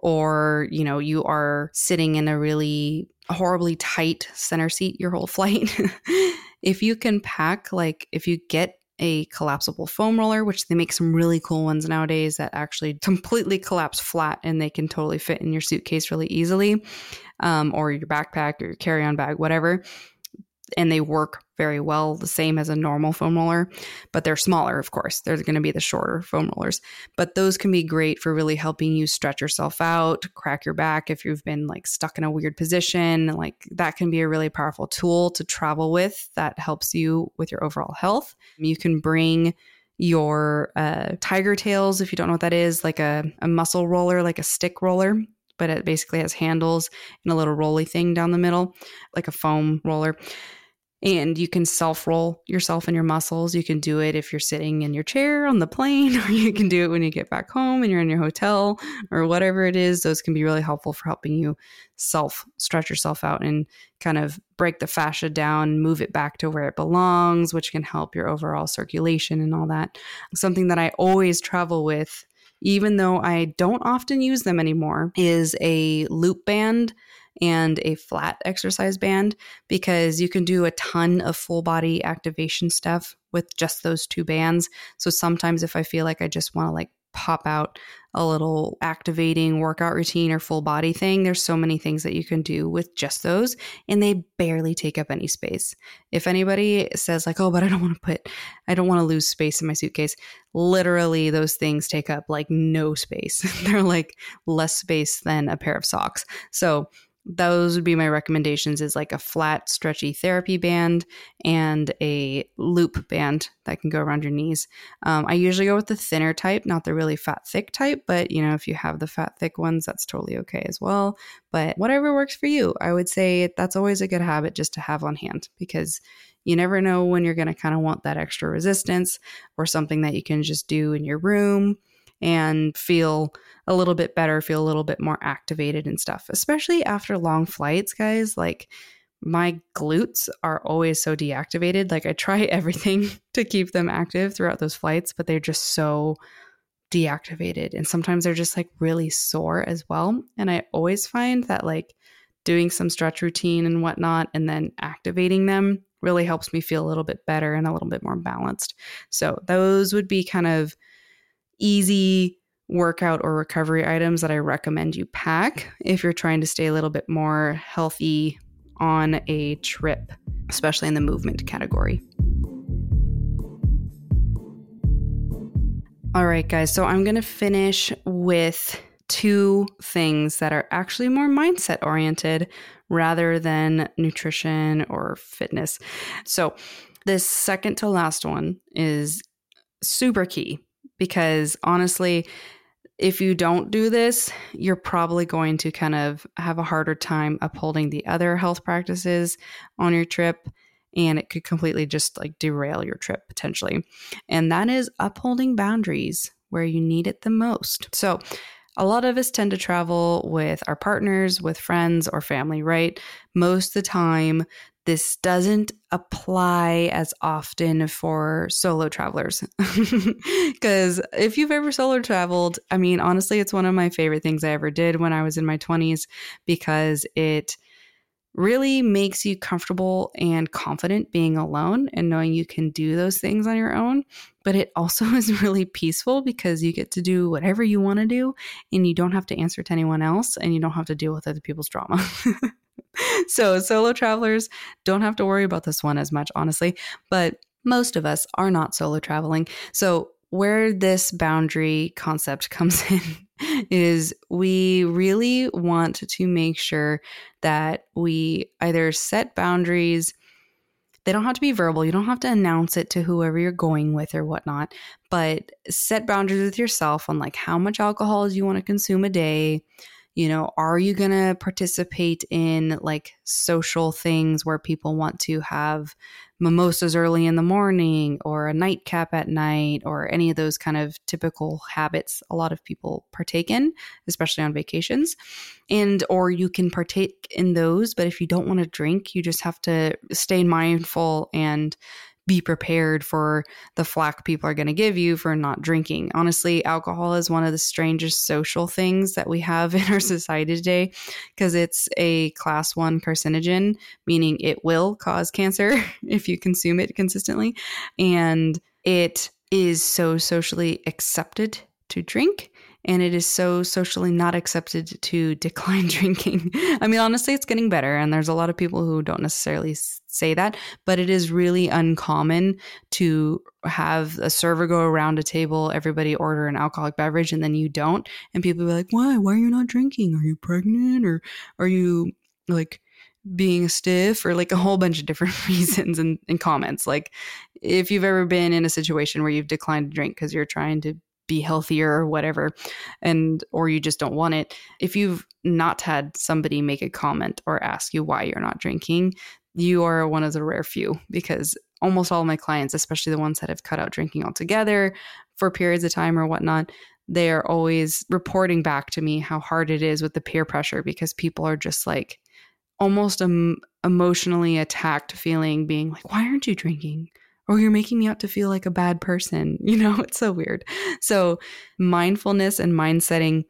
or, you know, you are sitting in a really horribly tight center seat your whole flight. If you can pack, like if you get a collapsible foam roller, which they make some really cool ones nowadays that actually completely collapse flat and they can totally fit in your suitcase really easily, um, or your backpack or your carry-on bag, whatever. And they work very well, the same as a normal foam roller, but they're smaller, of course. They're going to be the shorter foam rollers. But those can be great for really helping you stretch yourself out, crack your back if you've been like stuck in a weird position. Like that can be a really powerful tool to travel with that helps you with your overall health. You can bring your uh, Tiger Tails, if you don't know what that is, like a, a muscle roller, like a stick roller, but it basically has handles and a little rolly thing down the middle, like a foam roller. And you can self-roll yourself and your muscles. You can do it if you're sitting in your chair on the plane, or you can do it when you get back home and you're in your hotel or whatever it is. Those can be really helpful for helping you self-stretch yourself out and kind of break the fascia down, move it back to where it belongs, which can help your overall circulation and all that. Something that I always travel with, even though I don't often use them anymore, is a loop band and a flat exercise band, because you can do a ton of full body activation stuff with just those two bands. So sometimes if I feel like I just want to like pop out a little activating workout routine or full body thing, there's so many things that you can do with just those, and they barely take up any space. If anybody says like, oh, but I don't want to put, I don't want to lose space in my suitcase, literally those things take up like no space. They're like less space than a pair of socks. So those would be my recommendations, is like a flat stretchy therapy band and a loop band that can go around your knees. Um, I usually go with the thinner type, not the really fat thick type, but you know, if you have the fat thick ones, that's totally okay as well. But whatever works for you, I would say that's always a good habit just to have on hand, because you never know when you're going to kind of want that extra resistance or something that you can just do in your room and feel a little bit better, feel a little bit more activated and stuff, especially after long flights, guys. Like my glutes are always so deactivated. Like I try everything to keep them active throughout those flights, but they're just so deactivated. And sometimes they're just like really sore as well. And I always find that like doing some stretch routine and whatnot, and then activating them really helps me feel a little bit better and a little bit more balanced. So those would be kind of easy workout or recovery items that I recommend you pack if you're trying to stay a little bit more healthy on a trip, especially in the movement category. All right, guys. So I'm going to finish with two things that are actually more mindset oriented rather than nutrition or fitness. So this second to last one is super key, because honestly, if you don't do this, you're probably going to kind of have a harder time upholding the other health practices on your trip, and it could completely just like derail your trip potentially. And that is upholding boundaries where you need it the most. So a lot of us tend to travel with our partners, with friends or family, right? Most of the time, this doesn't apply as often for solo travelers. Because if you've ever solo traveled, I mean, honestly, it's one of my favorite things I ever did when I was in my twenties, because it really makes you comfortable and confident being alone and knowing you can do those things on your own. But it also is really peaceful because you get to do whatever you want to do and you don't have to answer to anyone else and you don't have to deal with other people's drama. So solo travelers don't have to worry about this one as much, honestly, but most of us are not solo traveling. So where this boundary concept comes in is we really want to make sure that we either set boundaries. They don't have to be verbal. You don't have to announce it to whoever you're going with or whatnot, but set boundaries with yourself on like how much alcohol do you want to consume a day. You know, are you going to participate in like social things where people want to have mimosas early in the morning or a nightcap at night or any of those kind of typical habits a lot of people partake in, especially on vacations? And or you can partake in those, but if you don't want to drink, you just have to stay mindful and be prepared for the flack people are going to give you for not drinking. Honestly, alcohol is one of the strangest social things that we have in our society today because it's a class one carcinogen, meaning it will cause cancer if you consume it consistently. And it is so socially accepted to drink. And it is so socially not accepted to decline drinking. I mean, honestly, it's getting better. And there's a lot of people who don't necessarily say that, but it is really uncommon to have a server go around a table, everybody order an alcoholic beverage, and then you don't. And people be like, why? Why are you not drinking? Are you pregnant? Or are you like being stiff? Or like a whole bunch of different reasons and, and comments. Like if you've ever been in a situation where you've declined to drink because you're trying to be healthier or whatever, and or you just don't want it. If you've not had somebody make a comment or ask you why you're not drinking, you are one of the rare few, because almost all of my clients, especially the ones that have cut out drinking altogether for periods of time or whatnot, they are always reporting back to me how hard it is with the peer pressure because people are just like almost um, emotionally attacked, feeling being like, why aren't you drinking? Or you're making me out to feel like a bad person. You know, it's so weird. So mindfulness and mind setting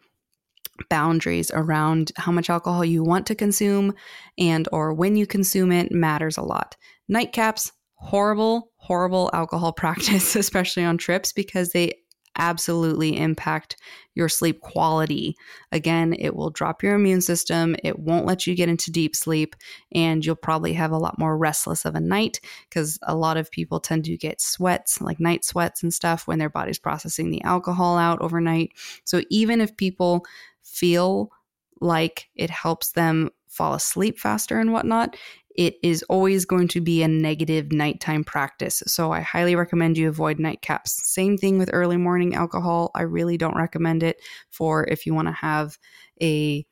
boundaries around how much alcohol you want to consume and or when you consume it matters a lot. Nightcaps, horrible, horrible alcohol practice, especially on trips, because they absolutely impact your sleep quality. Again, it will drop your immune system. It won't let you get into deep sleep, and you'll probably have a lot more restless of a night because a lot of people tend to get sweats, like night sweats and stuff, when their body's processing the alcohol out overnight. So even if people feel like it helps them fall asleep faster and whatnot, it is always going to be a negative nighttime practice. So I highly recommend you avoid nightcaps. Same thing with early morning alcohol. I really don't recommend it for if you want to have a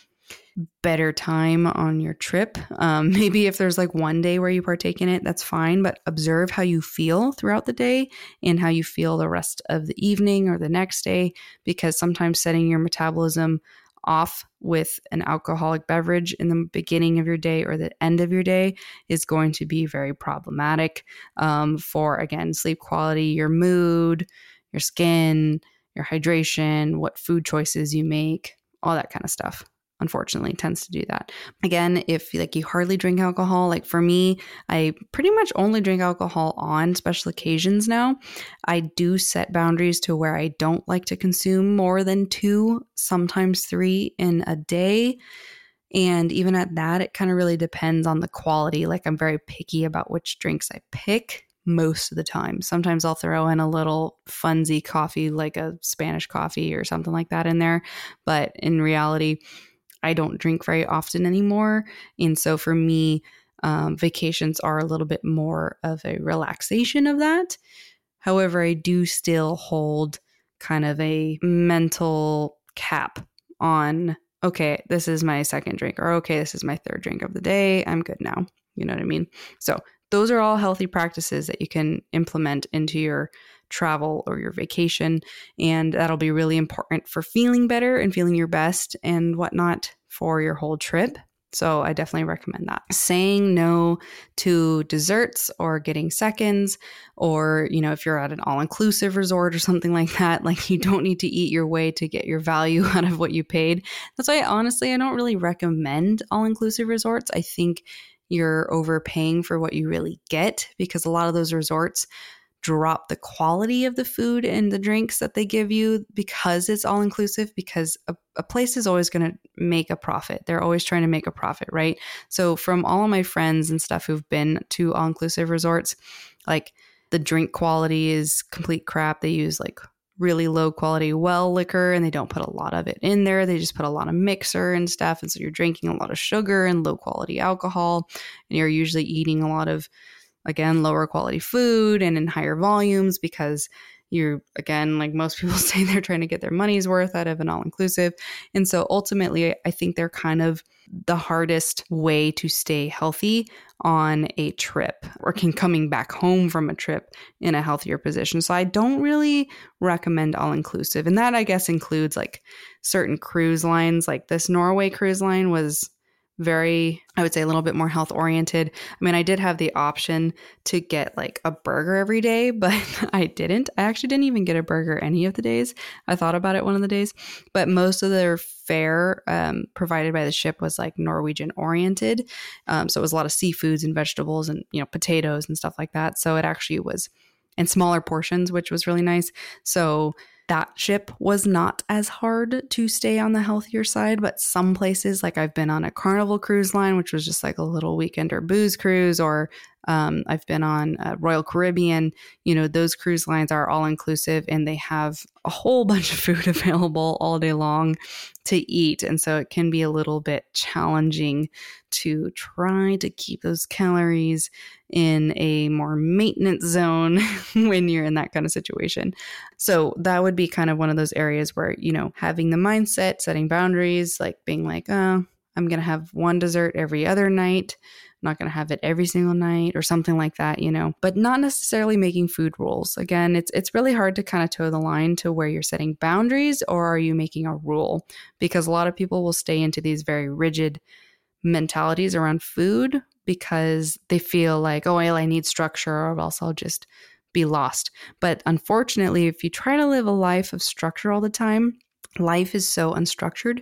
better time on your trip. Um, maybe if there's like one day where you partake in it, that's fine, but observe how you feel throughout the day and how you feel the rest of the evening or the next day, because sometimes setting your metabolism off with an alcoholic beverage in the beginning of your day or the end of your day is going to be very problematic um, for, again, sleep quality, your mood, your skin, your hydration, what food choices you make, all that kind of stuff. Unfortunately, tends to do that. Again, if like you hardly drink alcohol, like for me, I pretty much only drink alcohol on special occasions now. I do set boundaries to where I don't like to consume more than two, sometimes three in a day. And even at that, it kind of really depends on the quality. Like I'm very picky about which drinks I pick most of the time. Sometimes I'll throw in a little funsy coffee, like a Spanish coffee or something like that in there. But in reality, I don't drink very often anymore. And so for me, um, vacations are a little bit more of a relaxation of that. However, I do still hold kind of a mental cap on, okay, this is my second drink, or okay, this is my third drink of the day. I'm good now. You know what I mean? So those are all healthy practices that you can implement into your travel or your vacation. And that'll be really important for feeling better and feeling your best and whatnot for your whole trip. So I definitely recommend that. Saying no to desserts or getting seconds, or, you know, if you're at an all-inclusive resort or something like that, like you don't need to eat your way to get your value out of what you paid. That's why honestly, I don't really recommend all-inclusive resorts. I think you're overpaying for what you really get, because a lot of those resorts drop the quality of the food and the drinks that they give you because it's all inclusive, because a, a place is always going to make a profit. They're always trying to make a profit, right? So from all of my friends and stuff who've been to all inclusive resorts, like the drink quality is complete crap. They use like really low quality well liquor, and they don't put a lot of it in there. They just put a lot of mixer and stuff. And so you're drinking a lot of sugar and low quality alcohol, and you're usually eating a lot of, again, lower quality food and in higher volumes, because you're, again, like most people say, they're trying to get their money's worth out of an all-inclusive. And so ultimately, I think they're kind of the hardest way to stay healthy on a trip, or can coming back home from a trip in a healthier position. So I don't really recommend all-inclusive. And that, I guess, includes like certain cruise lines. Like this Norway cruise line was very, I would say, a little bit more health oriented. I mean, I did have the option to get like a burger every day, but I didn't. I actually didn't even get a burger any of the days. I thought about it one of the days, but most of their fare um, provided by the ship was like Norwegian oriented. Um, so it was a lot of seafoods and vegetables and, you know, potatoes and stuff like that. So it actually was in smaller portions, which was really nice. So that ship was not as hard to stay on the healthier side, but some places, like I've been on a Carnival cruise line, which was just like a little weekend or booze cruise, or um, I've been on uh, Royal Caribbean. You know, those cruise lines are all inclusive, and they have a whole bunch of food available all day long to eat. And so it can be a little bit challenging to try to keep those calories in a more maintenance zone when you're in that kind of situation. So that would be kind of one of those areas where, you know, having the mindset, setting boundaries, like being like, oh, I'm going to have one dessert every other night. I'm not going to have it every single night or something like that, you know, but not necessarily making food rules. Again, it's it's really hard to kind of toe the line to where you're setting boundaries, or are you making a rule? Because a lot of people will stay into these very rigid mentalities around food because they feel like, oh, well, I need structure, or else I'll just be lost. But unfortunately, if you try to live a life of structure all the time, life is so unstructured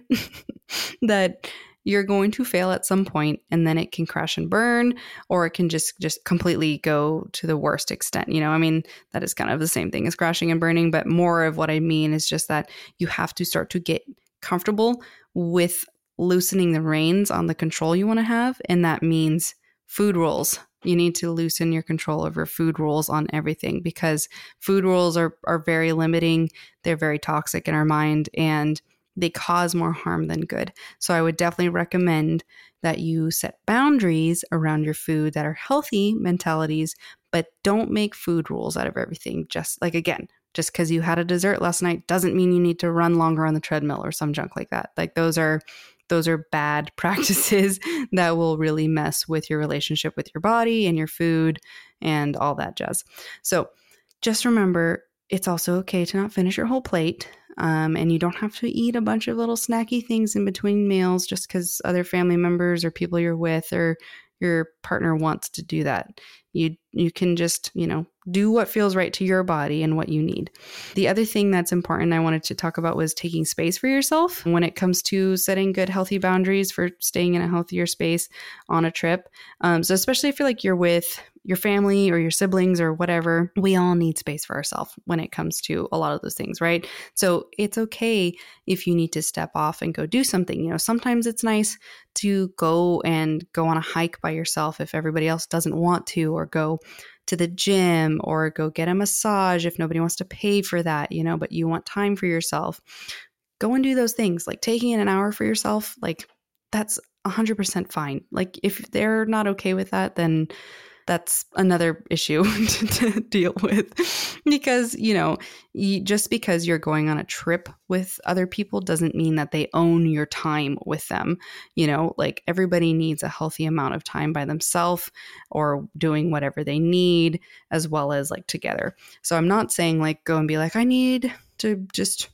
that you're going to fail at some point, and then it can crash and burn, or it can just just completely go to the worst extent. You know, I mean, that is kind of the same thing as crashing and burning, but more of what I mean is just that you have to start to get comfortable with loosening the reins on the control you want to have. And that means food rules. You need to loosen your control over food rules on everything, because food rules are, are very limiting. They're very toxic in our mind, and they cause more harm than good. So I would definitely recommend that you set boundaries around your food that are healthy mentalities, but don't make food rules out of everything. Just like, again, just because you had a dessert last night doesn't mean you need to run longer on the treadmill or some junk like that. Like those are those are bad practices that will really mess with your relationship with your body and your food and all that jazz. So just remember, it's also okay to not finish your whole plate. Um, and you don't have to eat a bunch of little snacky things in between meals just because other family members or people you're with or your partner wants to do that. You you can just, you know, do what feels right to your body and what you need. The other thing that's important I wanted to talk about was taking space for yourself when it comes to setting good, healthy boundaries for staying in a healthier space on a trip. Um, so especially if you're like you're with your family or your siblings or whatever, we all need space for ourselves when it comes to a lot of those things, right? So it's okay if you need to step off and go do something. You know, sometimes it's nice to go and go on a hike by yourself if everybody else doesn't want to, or go to the gym, or go get a massage if nobody wants to pay for that, you know, but you want time for yourself. Go and do those things. Like taking an hour for yourself, like that's one hundred percent fine. Like if they're not okay with that, then that's another issue to, to deal with, because, you know, you, just because you're going on a trip with other people doesn't mean that they own your time with them. You know, like everybody needs a healthy amount of time by themselves or doing whatever they need, as well as like together. So I'm not saying like go and be like, I need to just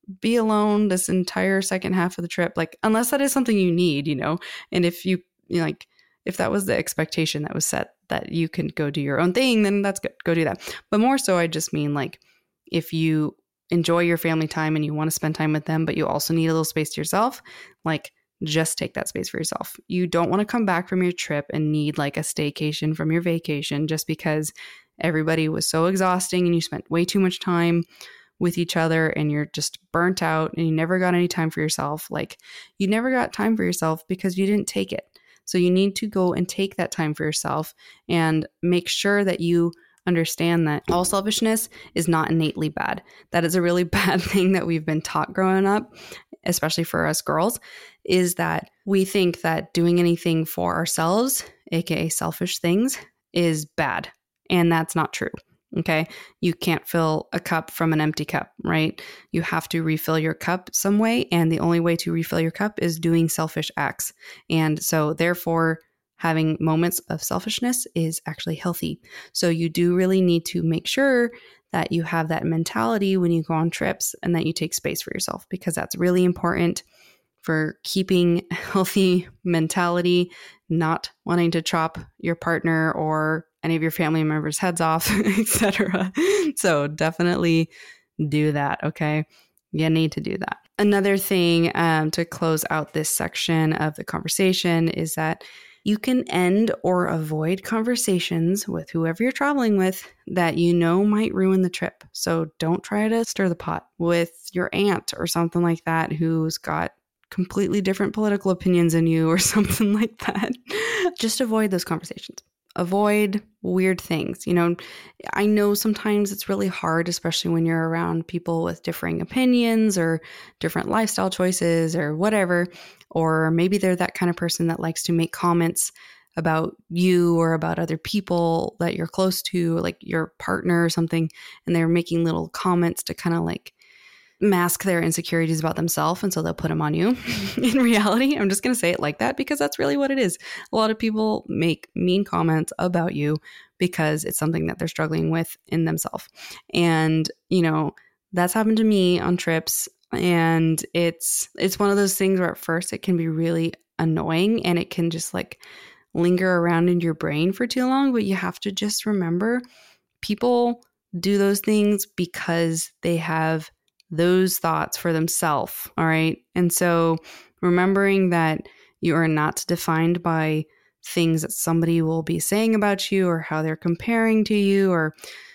be alone this entire second half of the trip. Like, unless that is something you need, you know, and if you, you know, like, if that was the expectation that was set that you can go do your own thing, then that's good. Go do that. But more so, I just mean like, if you enjoy your family time and you want to spend time with them, but you also need a little space to yourself, like, just take that space for yourself. You don't want to come back from your trip and need like a staycation from your vacation just because everybody was so exhausting and you spent way too much time with each other and you're just burnt out and you never got any time for yourself. Like, you never got time for yourself because you didn't take it. So you need to go and take that time for yourself and make sure that you understand that all selfishness is not innately bad. That is a really bad thing that we've been taught growing up, especially for us girls, is that we think that doing anything for ourselves, aka selfish things, is bad. And that's not true. Okay. You can't fill a cup from an empty cup, right? You have to refill your cup some way. And the only way to refill your cup is doing selfish acts. And so therefore, having moments of selfishness is actually healthy. So you do really need to make sure that you have that mentality when you go on trips and that you take space for yourself, because that's really important for keeping healthy mentality, not wanting to chop your partner or any of your family members' heads off, et cetera. So definitely do that, okay? You need to do that. Another thing um, to close out this section of the conversation is that you can end or avoid conversations with whoever you're traveling with that you know might ruin the trip. So don't try to stir the pot with your aunt or something like that who's got completely different political opinions than you or something like that. Just avoid those conversations. Avoid weird things. You know, I know sometimes it's really hard, especially when you're around people with differing opinions or different lifestyle choices or whatever. Or maybe they're that kind of person that likes to make comments about you or about other people that you're close to, like your partner or something. And they're making little comments to kind of like mask their insecurities about themselves, and so they'll put them on you. In reality, I'm just going to say it like that because that's really what it is. A lot of people make mean comments about you because it's something that they're struggling with in themselves. And, you know, that's happened to me on trips, and it's it's one of those things where at first it can be really annoying and it can just like linger around in your brain for too long, but you have to just remember people do those things because they have those thoughts for themselves. All right. And so remembering that you are not defined by things that somebody will be saying about you or how they're comparing to you or,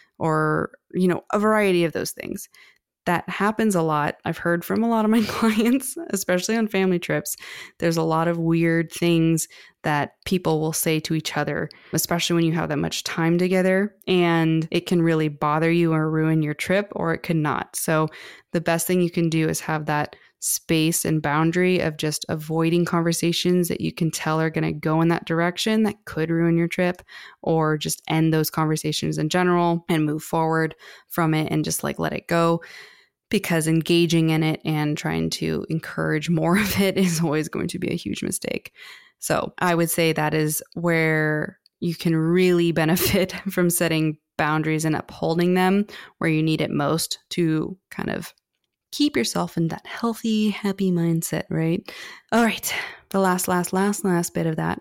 or, you know, a variety of those things. That happens a lot. I've heard from a lot of my clients, especially on family trips. There's a lot of weird things that people will say to each other, especially when you have that much time together, and it can really bother you or ruin your trip, or it could not. So the best thing you can do is have that space and boundary of just avoiding conversations that you can tell are going to go in that direction that could ruin your trip, or just end those conversations in general and move forward from it and just like let it go. Because engaging in it and trying to encourage more of it is always going to be a huge mistake. So I would say that is where you can really benefit from setting boundaries and upholding them where you need it most to kind of keep yourself in that healthy, happy mindset, right? All right. The last, last, last, last bit of that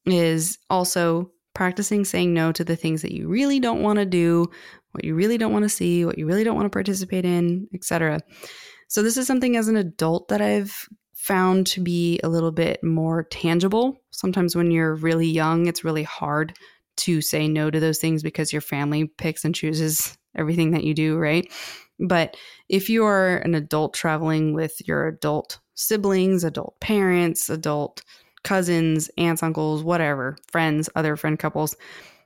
is also practicing saying no to the things that you really don't want to do, what you really don't want to see, what you really don't want to participate in, et cetera. So this is something as an adult that I've found to be a little bit more tangible. Sometimes when you're really young, it's really hard to say no to those things because your family picks and chooses everything that you do, right? But if you are an adult traveling with your adult siblings, adult parents, adult cousins, aunts, uncles, whatever, friends, other friend couples,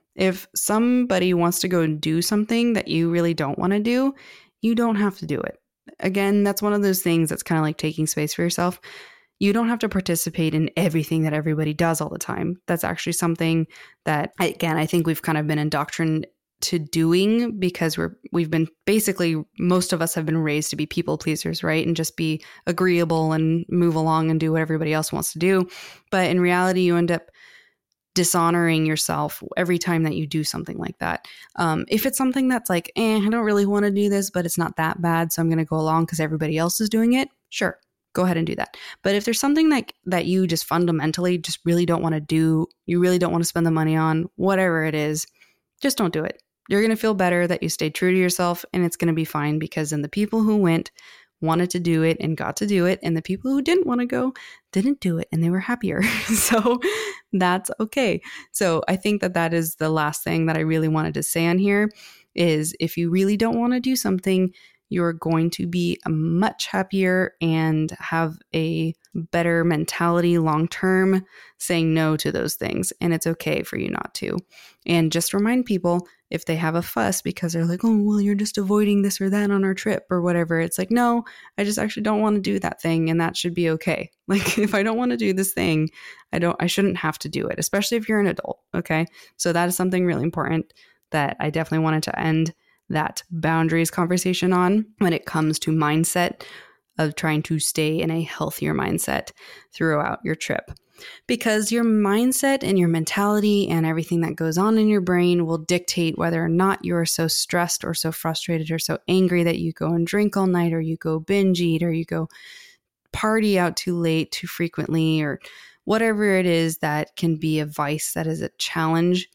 if somebody wants to go and do something that you really don't want to do, you don't have to do it. Again, that's one of those things that's kind of like taking space for yourself. You don't have to participate in everything that everybody does all the time. That's actually something that, again, I think we've kind of been indoctrinated to doing because we're we've been basically, most of us have been raised to be people pleasers, right? And just be agreeable and move along and do what everybody else wants to do. But in reality, you end up dishonoring yourself every time that you do something like that. Um, if it's something that's like, eh, I don't really want to do this, but it's not that bad, so I'm going to go along because everybody else is doing it, sure, go ahead and do that. But if there's something that, that you just fundamentally just really don't want to do, you really don't want to spend the money on, whatever it is, just don't do it. You're going to feel better that you stayed true to yourself, and it's going to be fine, because then the people who went wanted to do it and got to do it, and the people who didn't want to go didn't do it and they were happier. So that's okay. So I think that that is the last thing that I really wanted to say on here is, if you really don't want to do something, you're going to be much happier and have a better mentality long-term saying no to those things. And it's okay for you not to. And just remind people, if they have a fuss because they're like, oh, well, you're just avoiding this or that on our trip or whatever. It's like, no, I just actually don't want to do that thing. And that should be okay. Like, if I don't want to do this thing, I don't, I shouldn't have to do it, especially if you're an adult. Okay. So that is something really important that I definitely wanted to end that boundaries conversation on when it comes to mindset of trying to stay in a healthier mindset throughout your trip. Because your mindset and your mentality and everything that goes on in your brain will dictate whether or not you're so stressed or so frustrated or so angry that you go and drink all night, or you go binge eat, or you go party out too late, too frequently, or whatever it is that can be a vice that is a challenge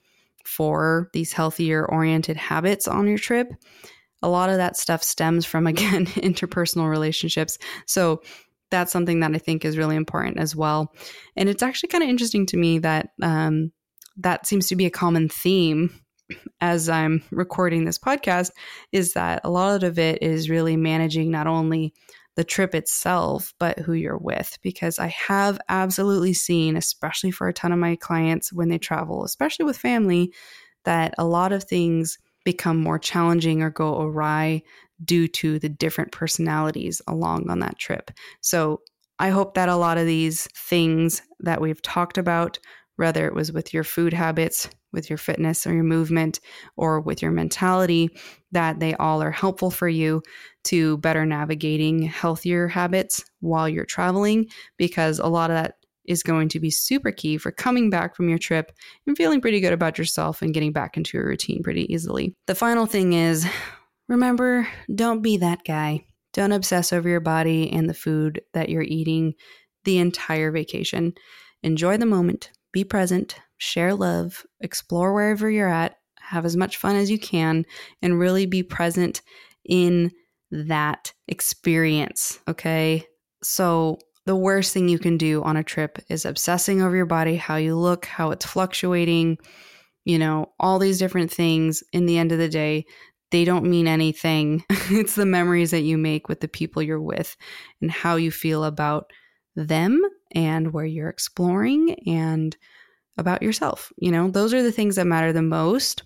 for these healthier oriented habits on your trip. A lot of that stuff stems from, again, interpersonal relationships. So that's something that I think is really important as well. And it's actually kind of interesting to me that um, that seems to be a common theme as I'm recording this podcast, is that a lot of it is really managing not only the trip itself, but who you're with. Because I have absolutely seen, especially for a ton of my clients when they travel, especially with family, that a lot of things become more challenging or go awry due to the different personalities along on that trip. So I hope that a lot of these things that we've talked about, whether it was with your food habits, with your fitness or your movement, or with your mentality, that they all are helpful for you to better navigating healthier habits while you're traveling, because a lot of that is going to be super key for coming back from your trip and feeling pretty good about yourself and getting back into your routine pretty easily. The final thing is, remember, don't be that guy. Don't obsess over your body and the food that you're eating the entire vacation. Enjoy the moment, be present, share love, explore wherever you're at, have as much fun as you can, and really be present in that experience, okay? So the worst thing you can do on a trip is obsessing over your body, how you look, how it's fluctuating, you know, all these different things. In the end of the day, they don't mean anything. It's the memories that you make with the people you're with and how you feel about them and where you're exploring and about yourself. You know, those are the things that matter the most.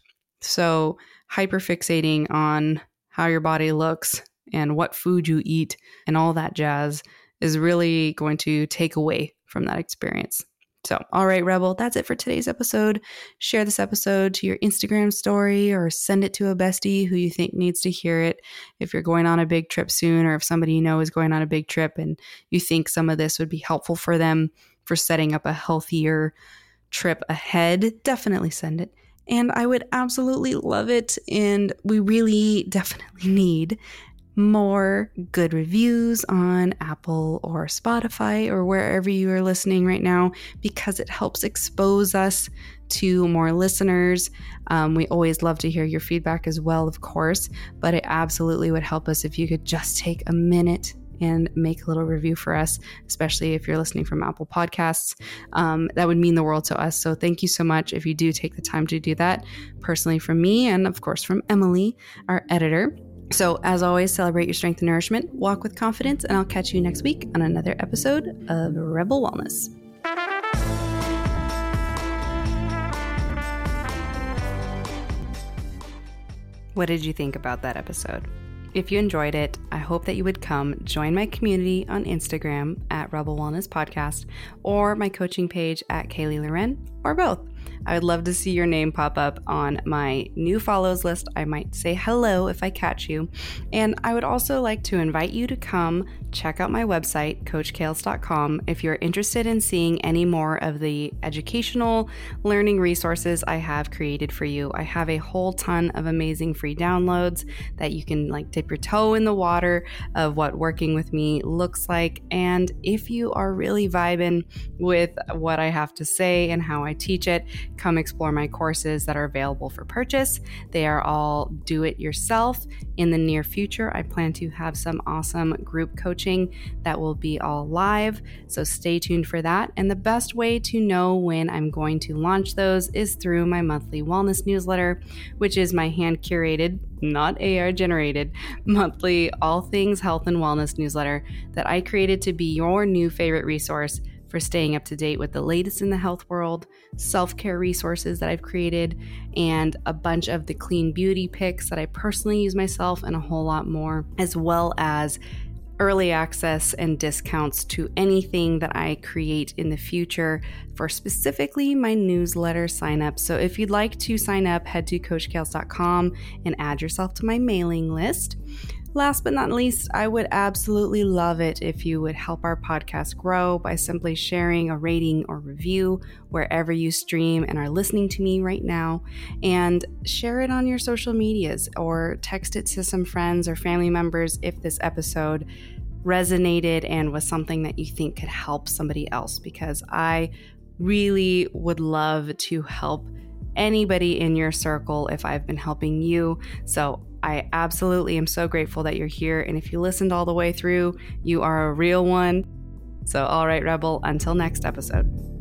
So hyperfixating on how your body looks and what food you eat and all that jazz is really going to take away from that experience. So, all right, Rebel, that's it for today's episode. Share this episode to your Instagram story or send it to a bestie who you think needs to hear it. If you're going on a big trip soon, or if somebody you know is going on a big trip and you think some of this would be helpful for them for setting up a healthier trip ahead, definitely send it. And I would absolutely love it. And we really definitely need more good reviews on Apple or Spotify or wherever you are listening right now, because it helps expose us to more listeners. Um, we always love to hear your feedback as well, of course, but it absolutely would help us if you could just take a minute and make a little review for us, especially if you're listening from Apple Podcasts. Um, that would mean the world to us. So thank you so much if you do take the time to do that, personally from me and of course from Emily, our editor. So as always, celebrate your strength and nourishment, walk with confidence, and I'll catch you next week on another episode of Rebel Wellness. What did you think about that episode? If you enjoyed it, I hope that you would come join my community on Instagram at Rebel Wellness Podcast, or my coaching page at Kaylee Loren, or both. I would love to see your name pop up on my new follows list. I might say hello if I catch you. And I would also like to invite you to come check out my website, coach kales dot com, if you're interested in seeing any more of the educational learning resources I have created for you. I have a whole ton of amazing free downloads that you can like dip your toe in the water of what working with me looks like. And if you are really vibing with what I have to say and how I teach it, come explore my courses that are available for purchase. They are all do it yourself. In the near future, I plan to have some awesome group coaching that will be all live. So stay tuned for that. And the best way to know when I'm going to launch those is through my monthly wellness newsletter, which is my hand curated, not A I generated, monthly all things health and wellness newsletter that I created to be your new favorite resource for staying up to date with the latest in the health world, self-care resources that I've created, and a bunch of the clean beauty picks that I personally use myself, and a whole lot more, as well as early access and discounts to anything that I create in the future for specifically my newsletter sign up. So if you'd like to sign up, head to coach kales dot com and add yourself to my mailing list. Last but not least, I would absolutely love it if you would help our podcast grow by simply sharing a rating or review wherever you stream and are listening to me right now, and share it on your social medias or text it to some friends or family members if this episode resonated and was something that you think could help somebody else, because I really would love to help anybody in your circle if I've been helping you. So I absolutely am so grateful that you're here. And if you listened all the way through, you are a real one. So, all right, Rebel, until next episode.